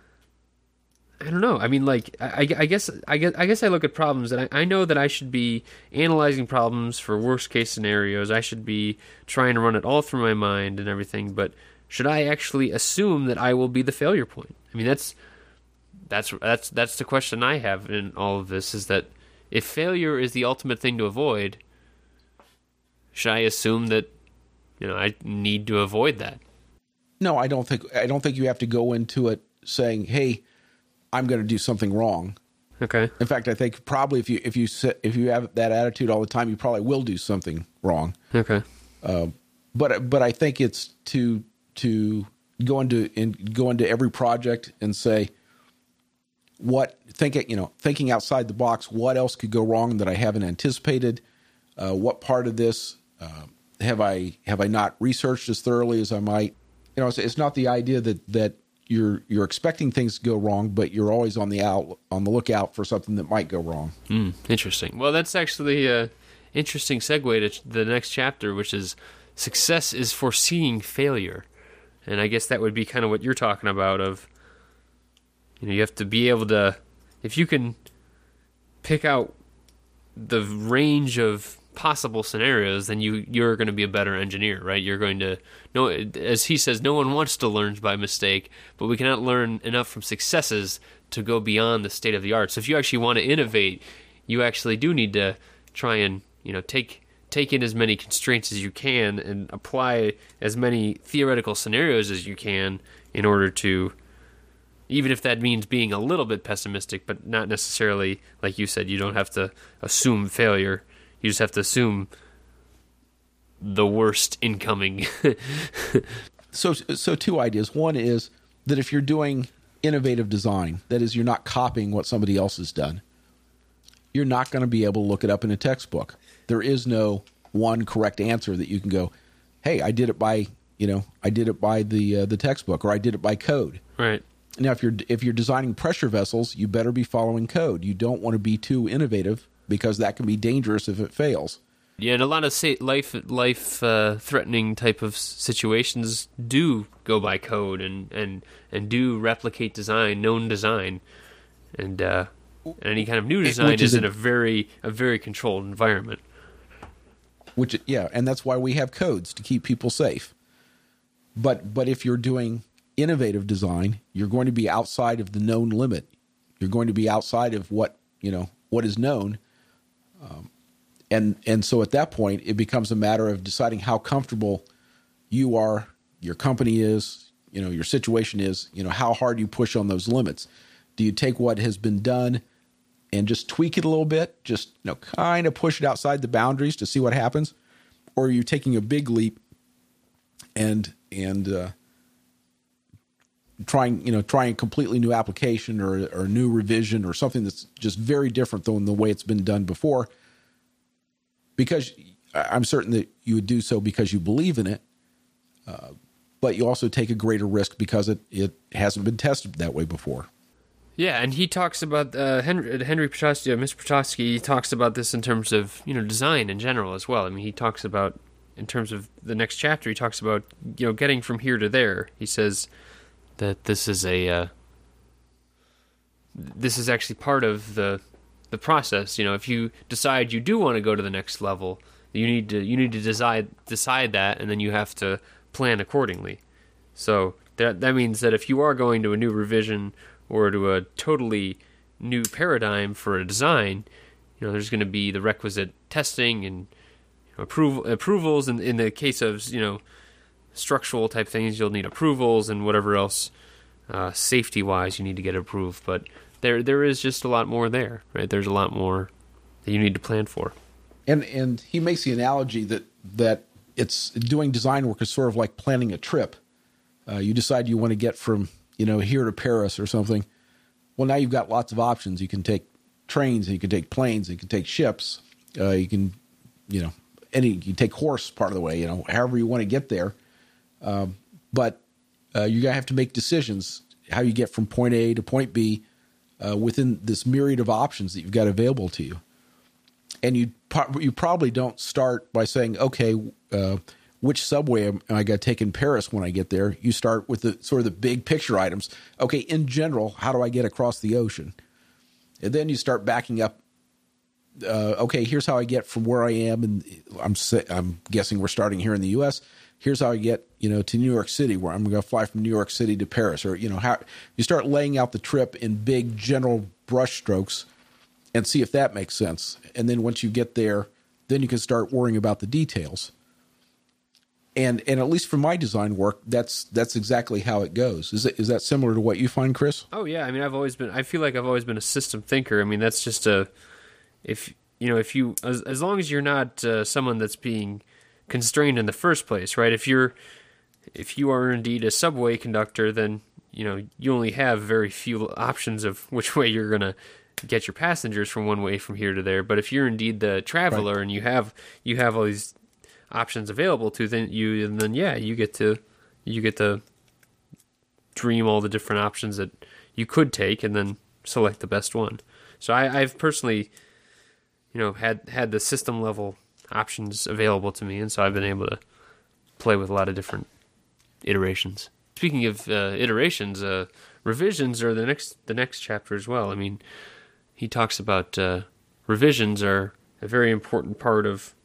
I don't know. I mean, like, I, I guess I guess I guess I look at problems and I, I know that I should be analyzing problems for worst case scenarios. I should be trying to run it all through my mind and everything. But should I actually assume that I will be the failure point? I mean, that's that's that's that's the question I have in all of this. Is that if failure is the ultimate thing to avoid, should I assume that, you know, I need to avoid that? No, I don't think I don't think you have to go into it saying, "Hey, I'm going to do something wrong." Okay. In fact, I think probably if you if you if you have that attitude all the time, you probably will do something wrong. Okay. Uh, but but I think it's to to go into in, go into every project and say, what thinking you know thinking outside the box. What else could go wrong that I haven't anticipated? Uh, what part of this uh, have I have I not researched as thoroughly as I might? You know, it's, it's not the idea that that. You're you're expecting things to go wrong, but you're always on the out on the lookout for something that might go wrong. Mm, interesting. Well, that's actually an interesting segue to the next chapter, which is success is foreseeing failure, and I guess that would be kind of what you're talking about. Of, you know, you have to be able to, if you can pick out the range of possible scenarios, then you you're going to be a better engineer, right? You're going to know, as he says, no one wants to learn by mistake, but we cannot learn enough from successes to go beyond the state of the art. So if you actually want to innovate, you actually do need to try and, you know, take take in as many constraints as you can and apply as many theoretical scenarios as you can in order to, even if that means being a little bit pessimistic, but not necessarily, like you said, you don't have to assume failure. You just have to assume the worst incoming. so, so two ideas. One is that if you're doing innovative design, that is, you're not copying what somebody else has done, you're not going to be able to look it up in a textbook. There is no one correct answer that you can go, "Hey, I did it by, you know, I did it by the uh, the textbook, or I did it by code." Right. Now, if you're if you're designing pressure vessels, you better be following code. You don't want to be too innovative, because that can be dangerous if it fails. Yeah, and a lot of say, life life uh, threatening type of situations do go by code and, and, and do replicate design, known design, and uh, any kind of new design is, is in a, a very a very controlled environment. Which yeah, and that's why we have codes to keep people safe. But but if you're doing innovative design, you're going to be outside of the known limit. You're going to be outside of what you know what is known. Um, and and so at that point, it becomes a matter of deciding how comfortable you are, your company is, you know, your situation is, you know, how hard you push on those limits. Do you take what has been done and just tweak it a little bit, just, you know, kind of push it outside the boundaries to see what happens? Or are you taking a big leap and and uh, trying, you know, trying a completely new application or, or a new revision or something that's just very different than the way it's been done before? Because I'm certain that you would do so because you believe in it, uh, but you also take a greater risk because it, it hasn't been tested that way before. Yeah, and he talks about uh, Henry Henry Petroski, uh, Mister Petroski. He talks about this in terms of, you know, design in general as well. I mean, he talks about in terms of the next chapter. He talks about, you know, getting from here to there. He says that this is a uh, this is actually part of the the process. You know, if you decide you do want to go to the next level, you need to you need to decide decide that, and then you have to plan accordingly. So that that means that if you are going to a new revision or to a totally new paradigm for a design, you know, there's going to be the requisite testing and, you know, approval approvals. And in the case of, you know, structural type things, you'll need approvals and whatever else uh, safety wise you need to get approved. But there there is just a lot more there, right? There's a lot more that you need to plan for. And and he makes the analogy that that it's doing design work is sort of like planning a trip. Uh, you decide you want to get from, you know, here to Paris or something. Well, now you've got lots of options. You can take trains, and you can take planes, and you can take ships. Uh, you can, you know, any you can take horse part of the way. You know, however you want to get there. Um, but uh, you're gonna have to make decisions how you get from point A to point B uh, within this myriad of options that you've got available to you. And you you probably don't start by saying, okay, uh, which subway am I going to take in Paris when I get there? You start with the sort of the big picture items. Okay, in general, how do I get across the ocean? And then you start backing up. Uh, okay, here's how I get from where I am, and I'm I'm guessing we're starting here in the U S. Here's how I get, you know, to New York City, where I'm going to fly from New York City to Paris, or, you know, how you start laying out the trip in big general brush strokes and see if that makes sense. And then once you get there, then you can start worrying about the details. And and at least for my design work, that's that's exactly how it goes. Is it, is that similar to what you find, Chris? Oh yeah, I mean, I've always been. I feel like I've always been a system thinker. I mean, that's just a if you know if you as as long as you're not uh, someone that's being constrained in the first place, right? If you're if you are indeed a subway conductor, then you know you only have very few options of which way you're gonna get your passengers from one way from here to there. But if you're indeed the traveler, right, and you have you have all these options available to then you, and then yeah, you get to you get to dream all the different options that you could take, and then select the best one. So I, I've personally, you know, had had the system level options available to me, and so I've been able to play with a lot of different iterations. Speaking of uh, iterations, uh, revisions are the next the next chapter as well. I mean, he talks about uh, revisions are a very important part of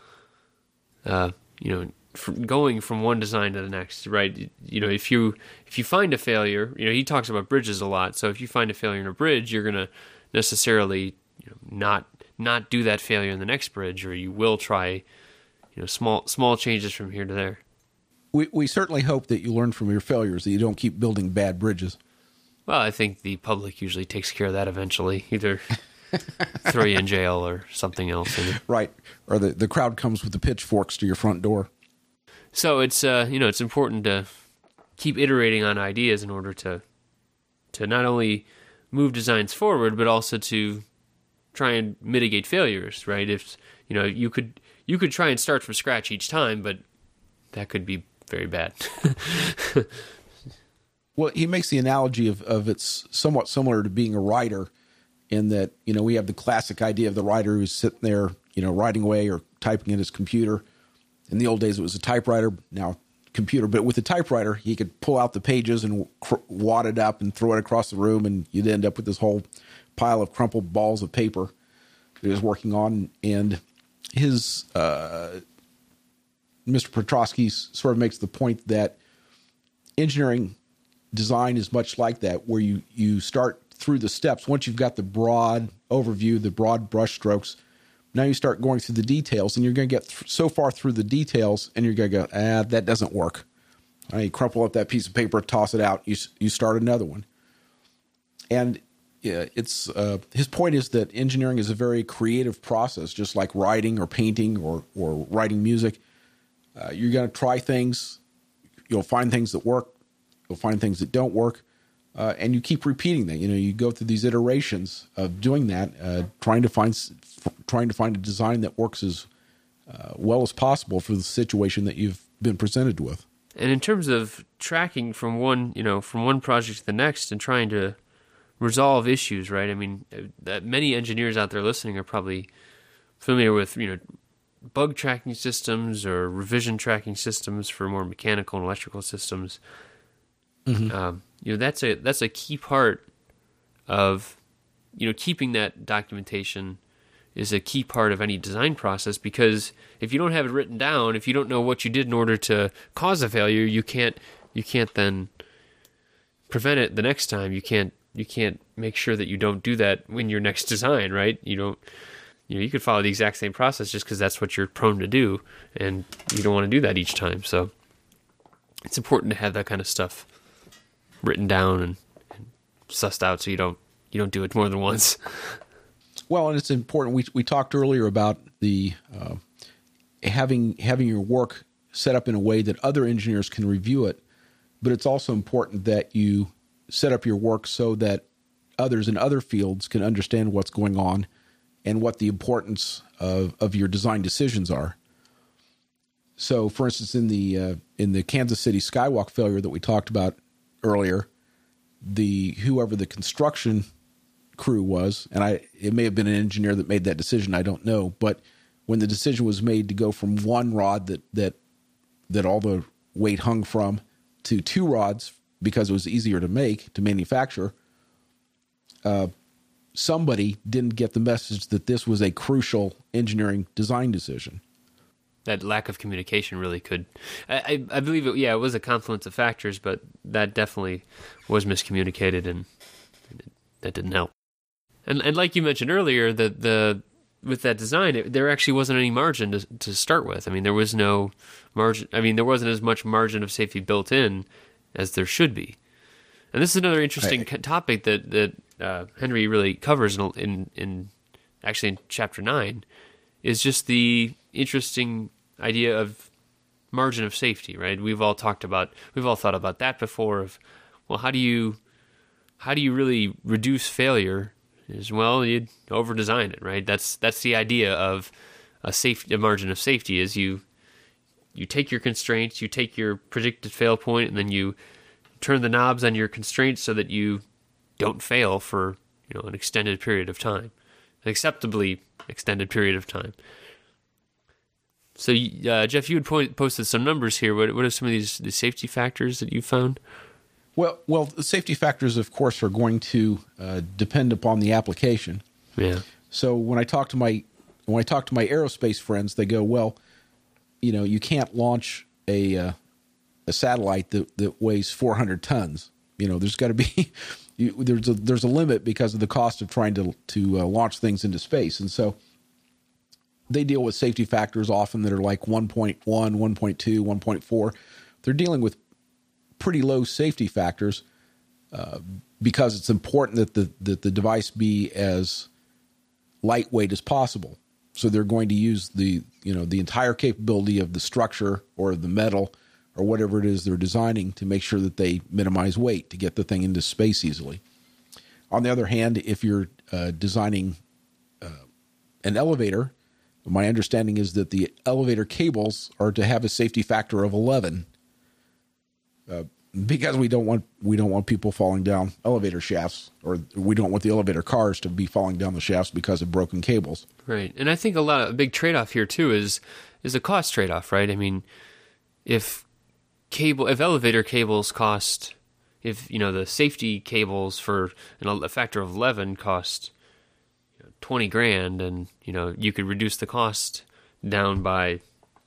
Uh, you know, from going from one design to the next, right? You know, if you if you find a failure, you know, he talks about bridges a lot. So if you find a failure in a bridge, you're going to necessarily, you know, not not do that failure in the next bridge, or you will try, you know, small small changes from here to there. We we certainly hope that you learn from your failures, that you don't keep building bad bridges. Well, I think the public usually takes care of that eventually, either throw you in jail or something else. Right. Or the, the crowd comes with the pitchforks to your front door. So it's, uh, you know, it's important to keep iterating on ideas in order to to not only move designs forward, but also to try and mitigate failures, right? If, you know, you could you could try and start from scratch each time, but that could be very bad. Well, he makes the analogy of, of it's somewhat similar to being a writer, in that, you know, we have the classic idea of the writer who's sitting there, you know, writing away or typing in his computer. In the old days, it was a typewriter, now computer. But with the typewriter, he could pull out the pages and cr- wad it up and throw it across the room, and you'd end up with this whole pile of crumpled balls of paper that he was working on. And his, uh, Mister Petroski sort of makes the point that engineering design is much like that, where you, you start through the steps. Once you've got the broad overview, the broad brush strokes, now you start going through the details, and you're going to get th- so far through the details, and you're going to go, ah, that doesn't work. All right, you crumple up that piece of paper, toss it out, you you start another one. And yeah, it's uh, his point is that engineering is a very creative process, just like writing or painting or or writing music. Uh, you're going to try things. You'll find things that work. You'll find things that don't work. Uh, and you keep repeating that. You know, you go through these iterations of doing that, uh, trying to find f- trying to find a design that works as uh, well as possible for the situation that you've been presented with. And in terms of tracking from one, you know, from one project to the next and trying to resolve issues, right? I mean, that many engineers out there listening are probably familiar with, you know, bug tracking systems or revision tracking systems for more mechanical and electrical systems. Mm-hmm. Um, you know, that's a that's a key part of, you know, keeping that documentation is a key part of any design process, because if you don't have it written down, if you don't know what you did in order to cause a failure, you can't you can't then prevent it the next time. You can't you can't make sure that you don't do that in your next design, right? You don't you know, you could follow the exact same process just because that's what you're prone to do, and you don't want to do that each time. So it's important to have that kind of stuff written down and, and sussed out so you don't you don't do it more than once. Well, and it's important. We we talked earlier about the uh, having having your work set up in a way that other engineers can review it, but it's also important that you set up your work so that others in other fields can understand what's going on and what the importance of, of your design decisions are. So, for instance, in the uh, in the Kansas City Skywalk failure that we talked about earlier, the whoever the construction crew was, and I it may have been an engineer that made that decision, I don't know, but when the decision was made to go from one rod that that that all the weight hung from to two rods because it was easier to make, to manufacture, uh, somebody didn't get the message that this was a crucial engineering design decision. That lack of communication really could, I, I believe it, yeah, it was a confluence of factors, but that definitely was miscommunicated, and that didn't help. And and like you mentioned earlier, the, the with that design, it, there actually wasn't any margin to, to start with. I mean, there was no margin, I mean, there wasn't as much margin of safety built in as there should be. And this is another interesting right. topic that, that uh, Henry really covers in, in, in actually in chapter nine, is just the interesting idea of margin of safety, right? We've all talked about, we've all thought about that before of, well, how do you, how do you really reduce failure? Is, well, you over-design it, right? That's that's the idea of a safety, a margin of safety is you you take your constraints, you take your predicted fail point, and then you turn the knobs on your constraints so that you don't fail for, you know, an extended period of time, an acceptably extended period of time. So, uh, Jeff, you had point, posted some numbers here. What, what are some of these the safety factors that you found? Well, well, the safety factors, of course, are going to uh, depend upon the application. Yeah. So when I talk to my when I talk to my aerospace friends, they go, "Well, you know, you can't launch a uh, a satellite that, that weighs four hundred tons. You know, there's got to be you, there's a there's a limit because of the cost of trying to to uh, launch things into space." And so they deal with safety factors often that are like one point one, one point two, one point four. They're dealing with pretty low safety factors uh, because it's important that the that the device be as lightweight as possible. So they're going to use the you know the entire capability of the structure or the metal or whatever it is they're designing to make sure that they minimize weight to get the thing into space easily. On the other hand, if you're uh, designing uh, an elevator, my understanding is that the elevator cables are to have a safety factor of eleven. Uh, because we don't want we don't want people falling down elevator shafts, or we don't want the elevator cars to be falling down the shafts because of broken cables. Right, and I think a lot of a big trade-off here too is is a cost trade-off, right? I mean, if cable if elevator cables cost, if you know the safety cables for an, a factor of eleven cost you know, twenty grand, and you know you could reduce the cost down by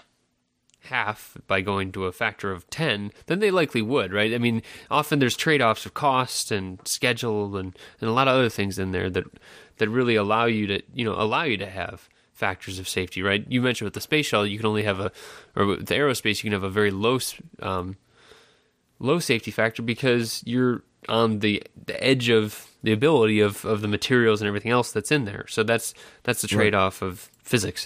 half by going to a factor of ten, then they likely would, right? I mean, often there's trade-offs of cost and schedule and, and a lot of other things in there that that really allow you to, you know, allow you to have factors of safety, right? You mentioned with the space shuttle, you can only have a, or with the aerospace, you can have a very low, um, low safety factor because you're on the, the edge of the ability of, of the materials and everything else that's in there. So that's that's the trade-off right. of physics.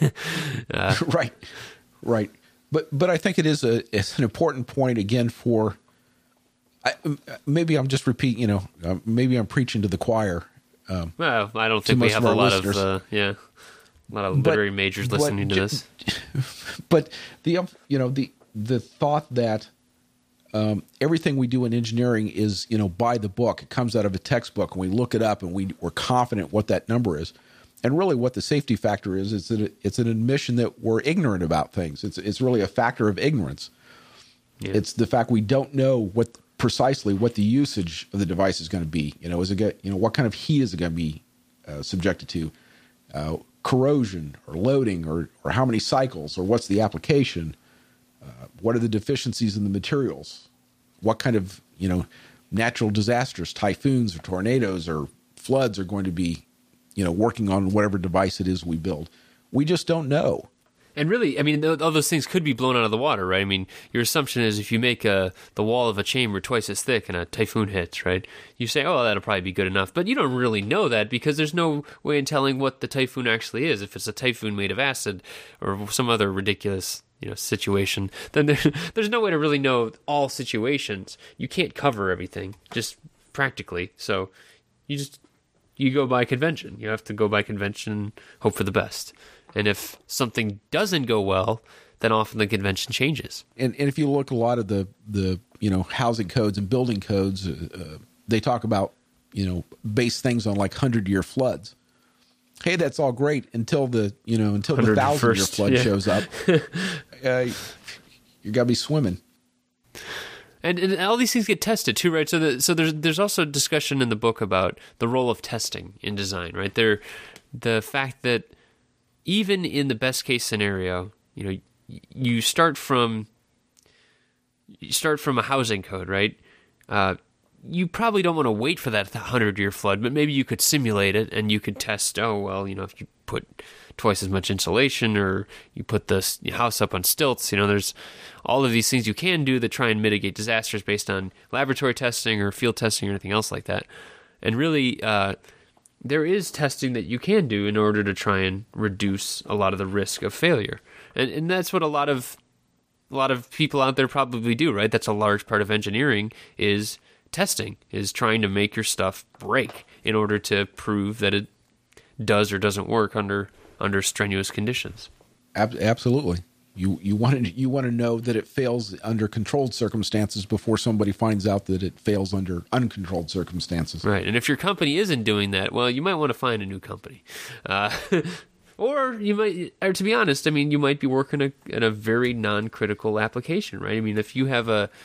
uh, right, right. But but I think it is a it's an important point again for. I, maybe I'm just repeating. You know, uh, maybe I'm preaching to the choir. Um, well, I don't think we have a lot listeners. of uh, yeah, a lot of literary but, majors listening but, to this. But the you know the the thought that um, everything we do in engineering is you know by the book. It comes out of a textbook, and we look it up, and we we're confident what that number is. And really, what the safety factor is, is that it's an admission that we're ignorant about things. It's it's really a factor of ignorance. Yeah. It's the fact we don't know what precisely what the usage of the device is going to be. You know, is it get, you know what kind of heat is it going to be uh, subjected to, uh, corrosion or loading, or or how many cycles, or what's the application, uh, what are the deficiencies in the materials, what kind of you know natural disasters, typhoons or tornadoes or floods are going to be. You know, working on whatever device it is we build. We just don't know. And really, I mean, all those things could be blown out of the water, right? I mean, your assumption is if you make a, the wall of a chamber twice as thick and a typhoon hits, right? You say, oh, that'll probably be good enough. But you don't really know that because there's no way in telling what the typhoon actually is. If it's a typhoon made of acid or some other ridiculous, you know, situation, then there, there's no way to really know all situations. You can't cover everything, just practically. So you just... You go by convention. You have to go by convention, hope for the best. And if something doesn't go well, then often the convention changes. And, and if you look at a lot of the, the you know housing codes and building codes, uh, they talk about you know base things on like hundred-year floods. Hey, that's all great until the you know until the thousand-year flood yeah. shows up. uh, you got to be swimming. And, and all these things get tested too, right? So, the, so there's there's also discussion in the book about the role of testing in design, right? There, the fact that even in the best case scenario, you know, you start from you start from a housing code, right? Uh, you probably don't want to wait for that hundred-year flood, but maybe you could simulate it and you could test. Oh well, you know, if you put twice as much insulation, or you put the house up on stilts. You know, there's all of these things you can do that try and mitigate disasters based on laboratory testing or field testing or anything else like that. And really, uh, there is testing that you can do in order to try and reduce a lot of the risk of failure. And and that's what a lot of a lot of people out there probably do, right? That's a large part of engineering is testing, is trying to make your stuff break in order to prove that it does or doesn't work under under strenuous conditions. Ab- absolutely. You you want to you want to know that it fails under controlled circumstances before somebody finds out that it fails under uncontrolled circumstances. Right. And if your company isn't doing that, well, you might want to find a new company. Uh, or you might, or to be honest, I mean, you might be working a, in a very non-critical application, right? I mean, if you have a,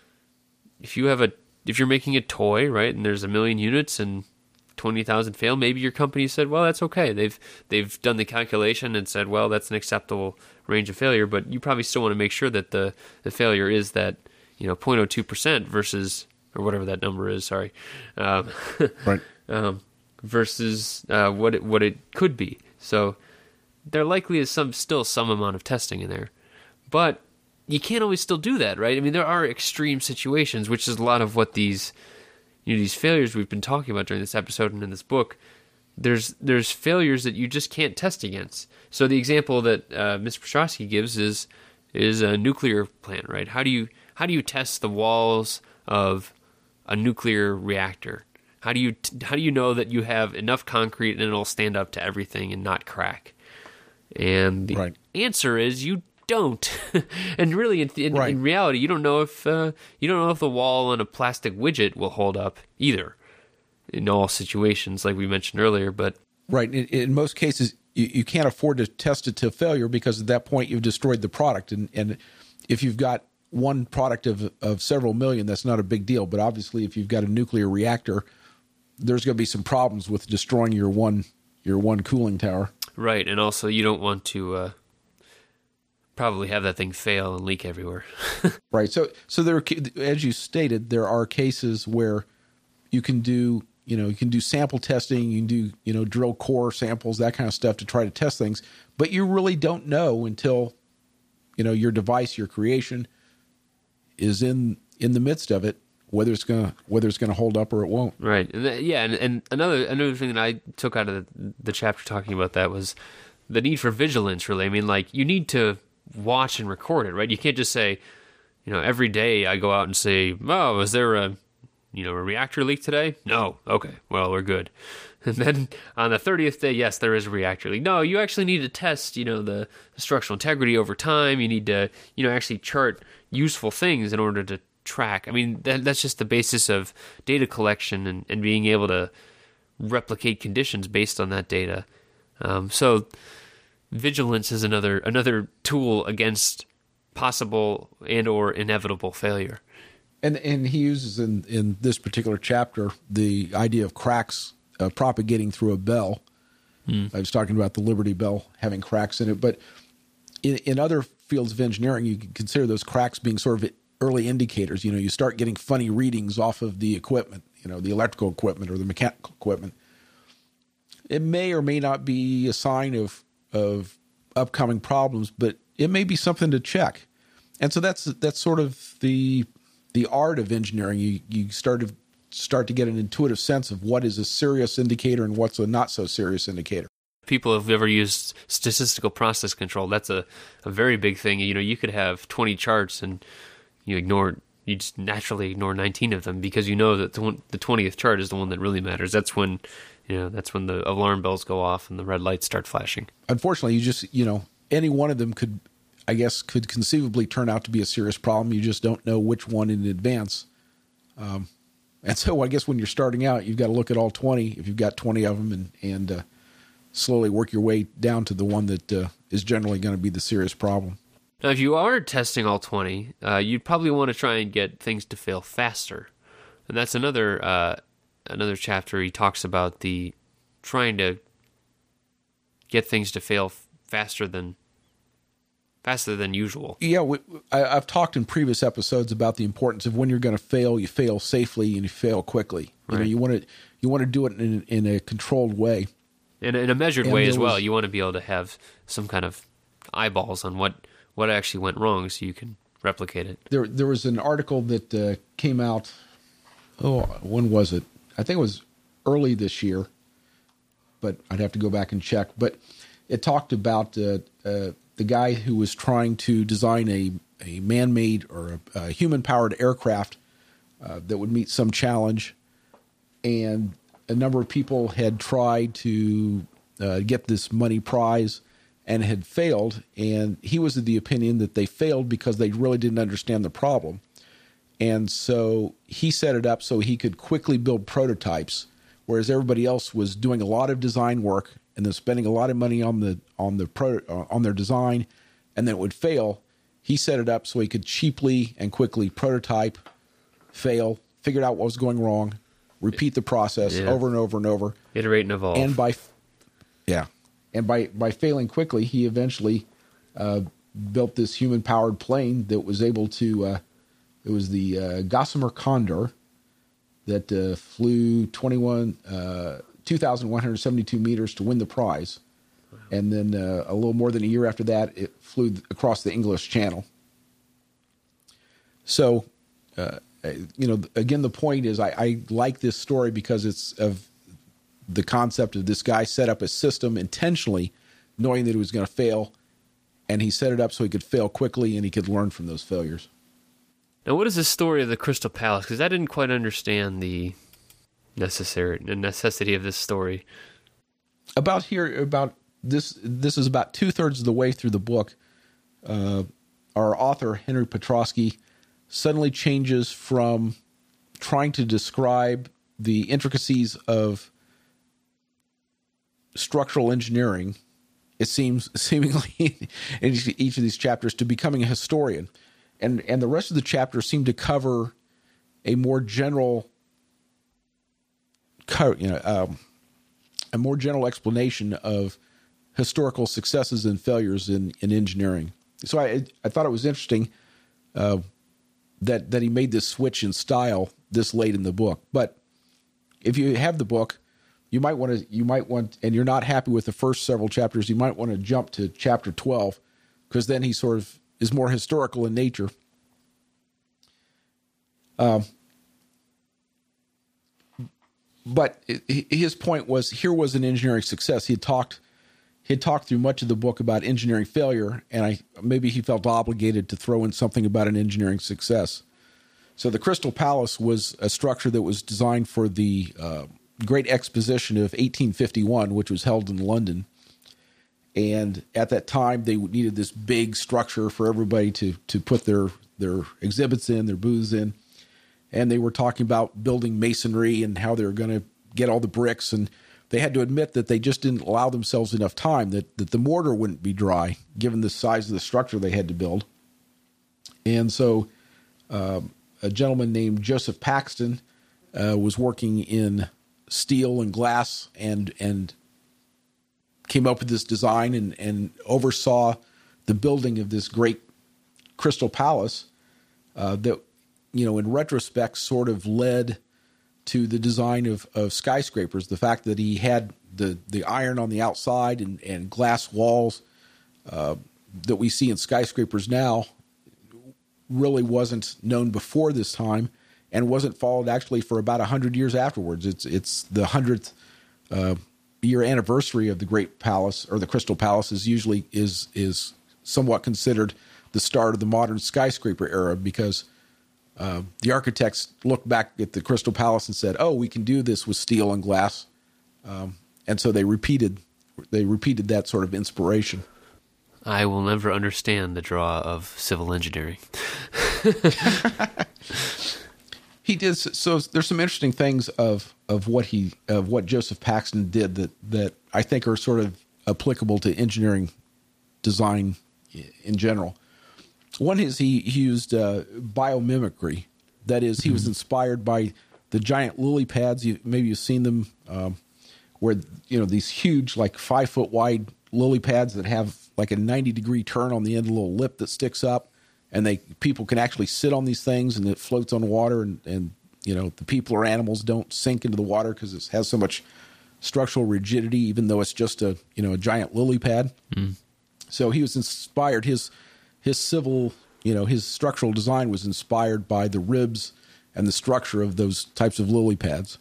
if you have a, if you're making a toy, right, and there's a million units and twenty thousand fail, maybe your company said, well, that's okay. They've they've done the calculation and said, well, that's an acceptable range of failure, but you probably still want to make sure that the, the failure is that, you know, zero point zero two percent versus, or whatever that number is, sorry, um, right. um, versus uh, what it what it could be. So there likely is some still some amount of testing in there, but you can't always still do that, right? I mean, there are extreme situations, which is a lot of what these you know, these failures we've been talking about during this episode and in this book. There's there's failures that you just can't test against. So the example that uh, Mister Prochaska gives is is a nuclear plant, right? How do you how do you test the walls of a nuclear reactor? How do you how do you know that you have enough concrete and it'll stand up to everything and not crack? And the right. answer is you don't. And really, in, in, right. in reality, you don't know if uh, you don't know if the wall on a plastic widget will hold up either. In all situations, like we mentioned earlier, but right in, in most cases, you, you can't afford to test it to failure because at that point you've destroyed the product. And and if you've got one product of of several million, that's not a big deal. But obviously, if you've got a nuclear reactor, there's going to be some problems with destroying your one your one cooling tower. Right, and also you don't want to uh, probably have that thing fail and leak everywhere. Right. So so there, as you stated, there are cases where you can do you know, you can do sample testing, you can do, you know, drill core samples, that kind of stuff to try to test things, but you really don't know until, you know, your device, your creation is in, in the midst of it, whether it's going to, whether it's going to hold up or it won't. Right. And th- yeah. And, and another, another thing that I took out of the, the chapter talking about that was the need for vigilance, really. I mean, like, you need to watch and record it, right? You can't just say, you know, every day I go out and say, oh, is there a, you know, a reactor leak today? No. Okay. Well, we're good. And then on the thirtieth day, yes, there is a reactor leak. No, you actually need to test, you know, the, the structural integrity over time. You need to, you know, actually chart useful things in order to track. I mean, that, that's just the basis of data collection and, and being able to replicate conditions based on that data. Um, so vigilance is another another tool against possible and or inevitable failure. And and he uses in, in this particular chapter the idea of cracks uh, propagating through a bell. Hmm. I was talking about the Liberty Bell having cracks in it, but in, in other fields of engineering, you can consider those cracks being sort of early indicators. You know, you start getting funny readings off of the equipment, you know, the electrical equipment or the mechanical equipment. It may or may not be a sign of of upcoming problems, but it may be something to check. And so that's that's sort of the the art of engineering. You you start to start to get an intuitive sense of what is a serious indicator and what's a not so serious indicator. People have ever used statistical process control. That's a, a very big thing. You know, you could have twenty charts and you ignore you just naturally ignore nineteen of them because you know that the one, the twentieth chart is the one that really matters. That's when, you know, that's when the alarm bells go off and the red lights start flashing. Unfortunately, you just, you know, any one of them could, I guess, could conceivably turn out to be a serious problem. You just don't know which one in advance. Um, and so I guess when you're starting out, you've got to look at all twenty, if you've got twenty of them, and, and uh, slowly work your way down to the one that uh, is generally going to be the serious problem. Now, if you are testing all twenty, uh, you'd probably want to try and get things to fail faster. And that's another uh, another chapter. He talks about the trying to get things to fail faster than faster than usual. Yeah, we, I, I've talked in previous episodes about the importance of when you're going to fail, you fail safely and you fail quickly. You right. know, you want to you want to do it in, in a controlled way, in a, in a measured and way as well. Was, you want to be able to have some kind of eyeballs on what, what actually went wrong, so you can replicate it. There, there was an article that uh, came out. Oh, when was it? I think it was early this year, but I'd have to go back and check. But it talked about uh, uh, the guy who was trying to design a, a man-made or a, a human-powered aircraft uh, that would meet some challenge. And a number of people had tried to uh, get this money prize and had failed. And he was of the opinion that they failed because they really didn't understand the problem. And so he set it up so he could quickly build prototypes, whereas everybody else was doing a lot of design work and then spending a lot of money on the on the pro, uh, on their design, and then it would fail. He set it up so he could cheaply and quickly prototype, fail, figure out what was going wrong, repeat the process yeah. over and over and over, iterate and evolve. And by yeah, and by by failing quickly, he eventually uh, built this human-powered plane that was able to. Uh, it was the uh, Gossamer Condor that uh, flew twenty-one. Uh, two thousand one hundred seventy-two meters to win the prize. Wow. And then uh, a little more than a year after that, it flew across the English Channel. So, uh, you know, again, the point is I, I like this story because it's of the concept of this guy set up a system intentionally knowing that it was going to fail, and he set it up so he could fail quickly and he could learn from those failures. Now, what is the story of the Crystal Palace? Because I didn't quite understand the necessary the necessity of this story. About here, about this, this is about two thirds of the way through the book. Uh, our author Henry Petroski suddenly changes from trying to describe the intricacies of structural engineering, it seems seemingly in each of these chapters, to becoming a historian, and and the rest of the chapters seem to cover a more general. You know, um, a more general explanation of historical successes and failures in, in engineering. So I I thought it was interesting uh, that that he made this switch in style this late in the book. But if you have the book, you might want to, you might want, and you're not happy with the first several chapters, you might want to jump to chapter twelve, because then he sort of is more historical in nature. Um, but his point was, here was an engineering success. He had talked, he had talked through much of the book about engineering failure, and I maybe he felt obligated to throw in something about an engineering success. So the Crystal Palace was a structure that was designed for the uh, Great Exposition of eighteen fifty-one, which was held in London. And at that time, they needed this big structure for everybody to to put their, their exhibits in, their booths in. And they were talking about building masonry and how they were going to get all the bricks. And they had to admit that they just didn't allow themselves enough time, that, that the mortar wouldn't be dry, given the size of the structure they had to build. And so um, a gentleman named Joseph Paxton uh, was working in steel and glass and and came up with this design and, and oversaw the building of this great Crystal Palace uh, that, you know, in retrospect sort of led to the design of, of skyscrapers. The fact that he had the, the iron on the outside and, and glass walls uh, that we see in skyscrapers now really wasn't known before this time, and wasn't followed actually for about a hundred years afterwards. It's it's the hundredth uh, year anniversary of the Great Palace, or the Crystal Palace, is usually is is somewhat considered the start of the modern skyscraper era, because uh, the architects looked back at the Crystal Palace and said, "Oh, we can do this with steel and glass," um, and so they repeated they repeated that sort of inspiration. I will never understand the draw of civil engineering. He did so. There's some interesting things of of what he of what Joseph Paxton did that that I think are sort of applicable to engineering design in general. One is he, he used uh, biomimicry. That is, he mm-hmm. was inspired by the giant lily pads. You, maybe you've seen them, um, where you know these huge, like five foot wide lily pads that have like a ninety degree turn on the end, a little lip that sticks up. And they people can actually sit on these things, and it floats on water. And, and you know the people or animals don't sink into the water because it has so much structural rigidity, even though it's just a you know a giant lily pad. Mm. So he was inspired. His his civil you know his structural design was inspired by the ribs and the structure of those types of lily pads.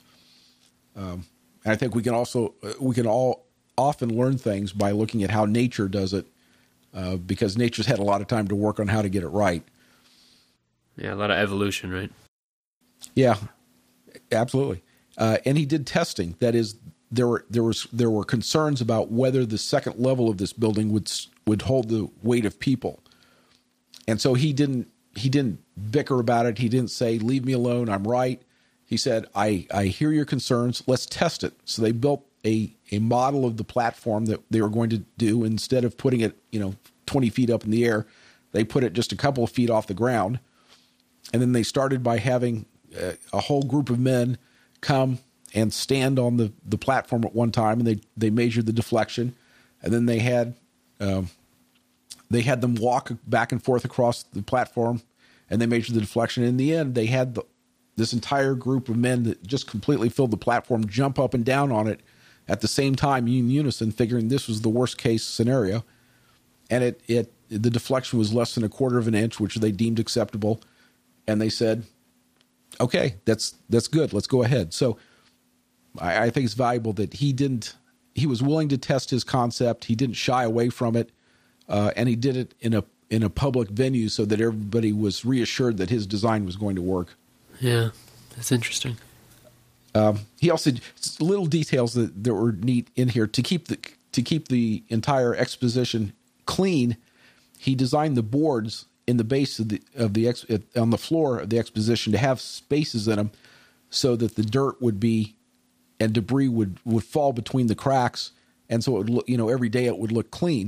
Um, and I think we can also we can all often learn things by looking at how nature does it. Uh, because nature's had a lot of time to work on how to get it right. Yeah, a lot of evolution, right? Yeah, absolutely. Uh, and he did testing. That is, there were there was there were concerns about whether the second level of this building would would hold the weight of people, and so he didn't he didn't bicker about it. He didn't say, "Leave me alone, I'm right." He said, "I I hear your concerns. Let's test it." So they built a a model of the platform that they were going to do. Instead of putting it, you know, twenty feet up in the air, they put it just a couple of feet off the ground. And then they started by having a, a whole group of men come and stand on the, the platform at one time, and they, they measured the deflection. And then they had um, they had them walk back and forth across the platform, and they measured the deflection. In the end, they had the, this entire group of men that just completely filled the platform jump up and down on it at the same time in unison, figuring this was the worst case scenario. And it, it the deflection was less than a quarter of an inch, which they deemed acceptable. And they said, okay, that's that's good. Let's go ahead. So I, I think it's valuable that he didn't, he was willing to test his concept. He didn't shy away from it. Uh, and he did it in a in a public venue so that everybody was reassured that his design was going to work. Yeah, that's interesting. Um, he also little details that, that were neat in here to keep the to keep the entire exposition clean. He designed the boards in the base of the of the ex, on the floor of the exposition to have spaces in them, so that the dirt would be and debris would, would fall between the cracks, and so it would look, you know, every day it would look clean.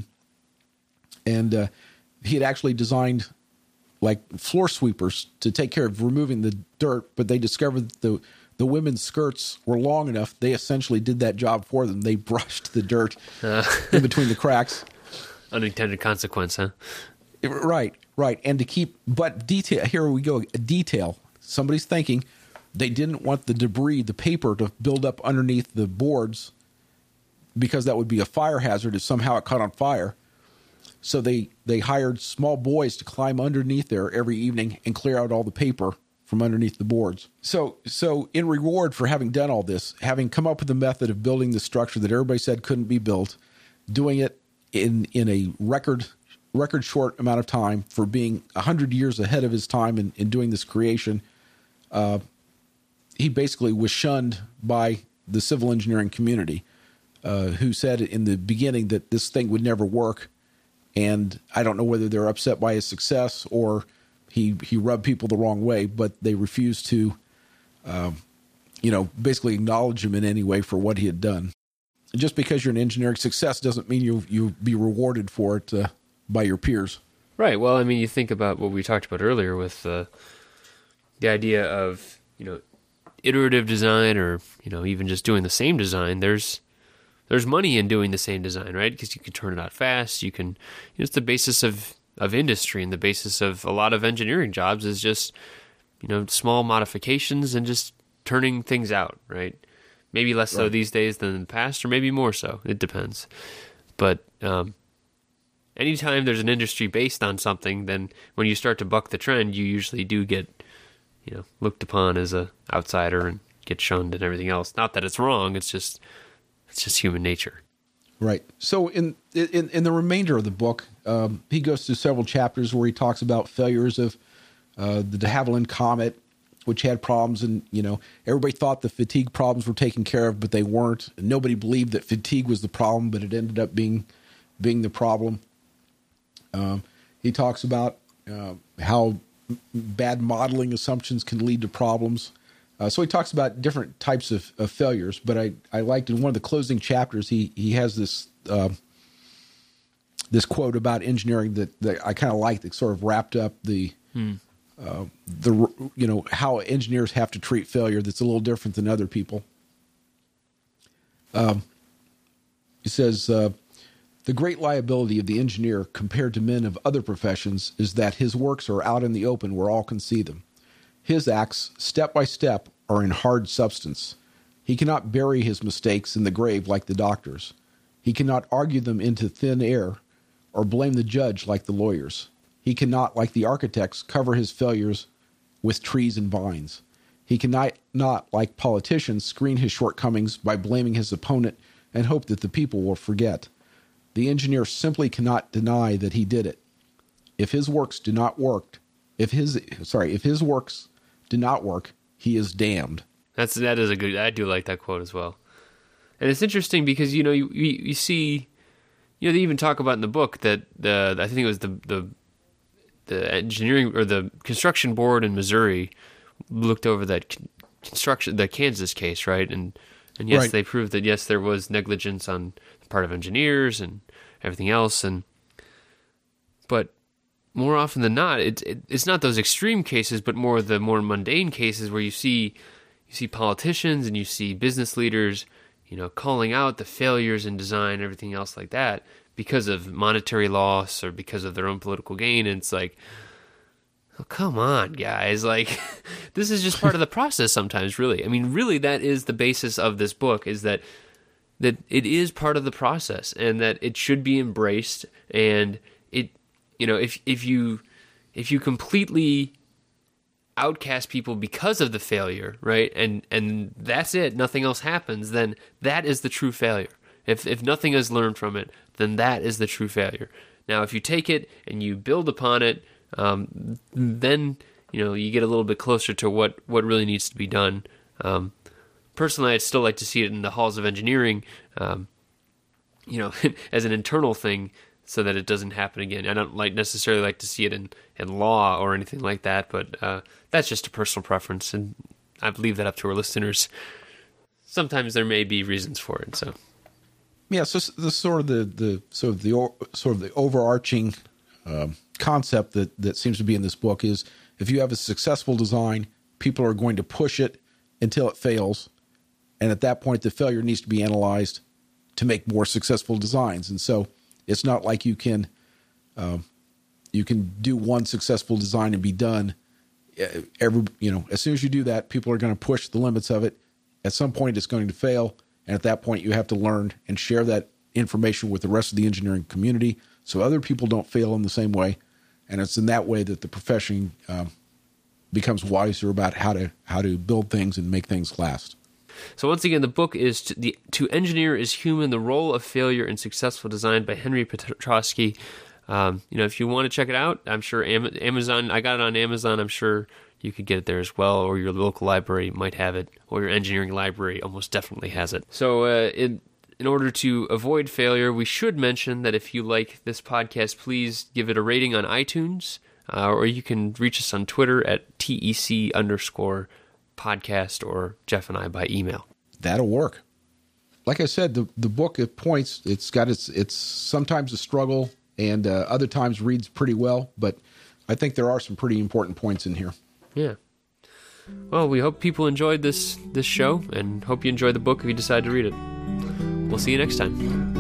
And uh, he had actually designed like floor sweepers to take care of removing the dirt, but they discovered that the the women's skirts were long enough. They essentially did that job for them. They brushed the dirt uh, in between the cracks. Unintended consequence, huh? Right, right. And to keep, but detail, here we go, detail. Somebody's thinking, they didn't want the debris, the paper, to build up underneath the boards because that would be a fire hazard if somehow it caught on fire. So they, they hired small boys to climb underneath there every evening and clear out all the paper from underneath the boards. So so in reward for having done all this, having come up with a method of building the structure that everybody said couldn't be built, doing it in in a record record short amount of time, for being one hundred years ahead of his time in, in doing this creation, uh, he basically was shunned by the civil engineering community, uh, who said in the beginning that this thing would never work. And I don't know whether they're upset by his success or he he rubbed people the wrong way, but they refused to, um, you know, basically acknowledge him in any way for what he had done. And just because you're an engineering success doesn't mean you you'll be rewarded for it uh, by your peers. Right. Well, I mean, you think about what we talked about earlier with uh, the idea of, you know, iterative design, or, you know, even just doing the same design. There's there's money in doing the same design, right? Because you can turn it out fast. You can, you know, it's the basis of, of industry, and the basis of a lot of engineering jobs is just, you know, small modifications and just turning things out, right? Maybe less so Right. these days than in the past, or maybe more so. It depends. But um, anytime there's an industry based on something, then when you start to buck the trend, you usually do get, you know, looked upon as a outsider and get shunned and everything else. Not that it's wrong. It's just, it's just human nature. Right. So in in, in the remainder of the book, um, he goes through several chapters where he talks about failures of uh, the de Havilland Comet, which had problems, and, you know, everybody thought the fatigue problems were taken care of, but they weren't. And nobody believed that fatigue was the problem, but it ended up being being the problem. Um, he talks about uh, how bad modeling assumptions can lead to problems. Uh, so he talks about different types of, of failures, but I, I liked in one of the closing chapters, he he has this uh, this quote about engineering that, that I kind of liked, that sort of wrapped up the Hmm. uh, the you know how engineers have to treat failure. That's a little different than other people. Um, he says, uh, the great liability of the engineer compared to men of other professions is that his works are out in the open where all can see them. His acts, step by step, are in hard substance. He cannot bury his mistakes in the grave like the doctors. He cannot argue them into thin air or blame the judge like the lawyers. He cannot, like the architects, cover his failures with trees and vines. He cannot, not, like politicians, screen his shortcomings by blaming his opponent and hope that the people will forget. The engineer simply cannot deny that he did it. If his works do not work, if his sorry, if his works do not work, he is damned. That's that is a good. I do like that quote as well, and it's interesting because, you know, you you, you see, you know, they even talk about in the book that the I think it was the the the engineering or the construction board in Missouri looked over that con- construction the Kansas case, right, and and yes, Right. they proved that yes, there was negligence on the part of engineers and everything else, and but more often than not, it, it it's not those extreme cases, but more the more mundane cases where you see you see politicians and you see business leaders, you know, calling out the failures in design and everything else like that because of monetary loss or because of their own political gain. And it's like, oh, come on, guys. Like, this is just part of the process sometimes, really. I mean, really, that is the basis of this book, is that that it is part of the process and that it should be embraced. And it, you know, if if you if you completely outcast people because of the failure, right, and and that's it, nothing else happens, then that is the true failure. If if nothing is learned from it, then that is the true failure. Now, if you take it and you build upon it, um, then, you know, you get a little bit closer to what, what really needs to be done. Um, personally, I'd still like to see it in the halls of engineering, um, you know, as an internal thing, so that it doesn't happen again. I don't like necessarily like to see it in, in law or anything like that, but uh, that's just a personal preference, and I leave that up to our listeners. Sometimes there may be reasons for it. So, Yeah, so the sort of the, the sort of the sort of the overarching um, concept that that seems to be in this book is, if you have a successful design, people are going to push it until it fails, and at that point, the failure needs to be analyzed to make more successful designs. And so, it's not like you can um, you can do one successful design and be done. uh, every you know, as soon as you do that, people are going to push the limits of it. At some point, it's going to fail, and at that point, you have to learn and share that information with the rest of the engineering community, so other people don't fail in the same way. And it's in that way that the profession um, becomes wiser about how to how to build things and make things last. So once again, the book is to, the, to Engineer is Human, The Role of Failure in Successful Design by Henry Petrosky. Um, you know, if you want to check it out, I'm sure Amazon, I got it on Amazon, I'm sure you could get it there as well, or your local library might have it, or your engineering library almost definitely has it. So uh, in, in order to avoid failure, we should mention that if you like this podcast, please give it a rating on iTunes, uh, or you can reach us on Twitter at T E C underscore podcast, or Jeff and I by email. That'll work. Like I said, the the book, it points, it's got its, it's sometimes a struggle and uh, other times reads pretty well, but I think there are some pretty important points in here. Yeah. Well, we hope people enjoyed this this show, and hope you enjoy the book if you decide to read it. We'll see you next time.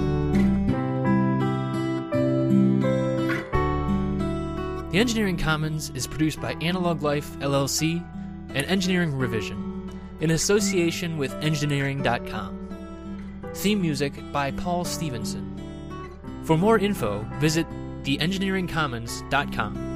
The Engineering Commons is produced by Analog Life, L L C, and Engineering Revision, in association with engineering dot com. Theme music by Paul Stevenson. For more info, visit the engineering commons dot com.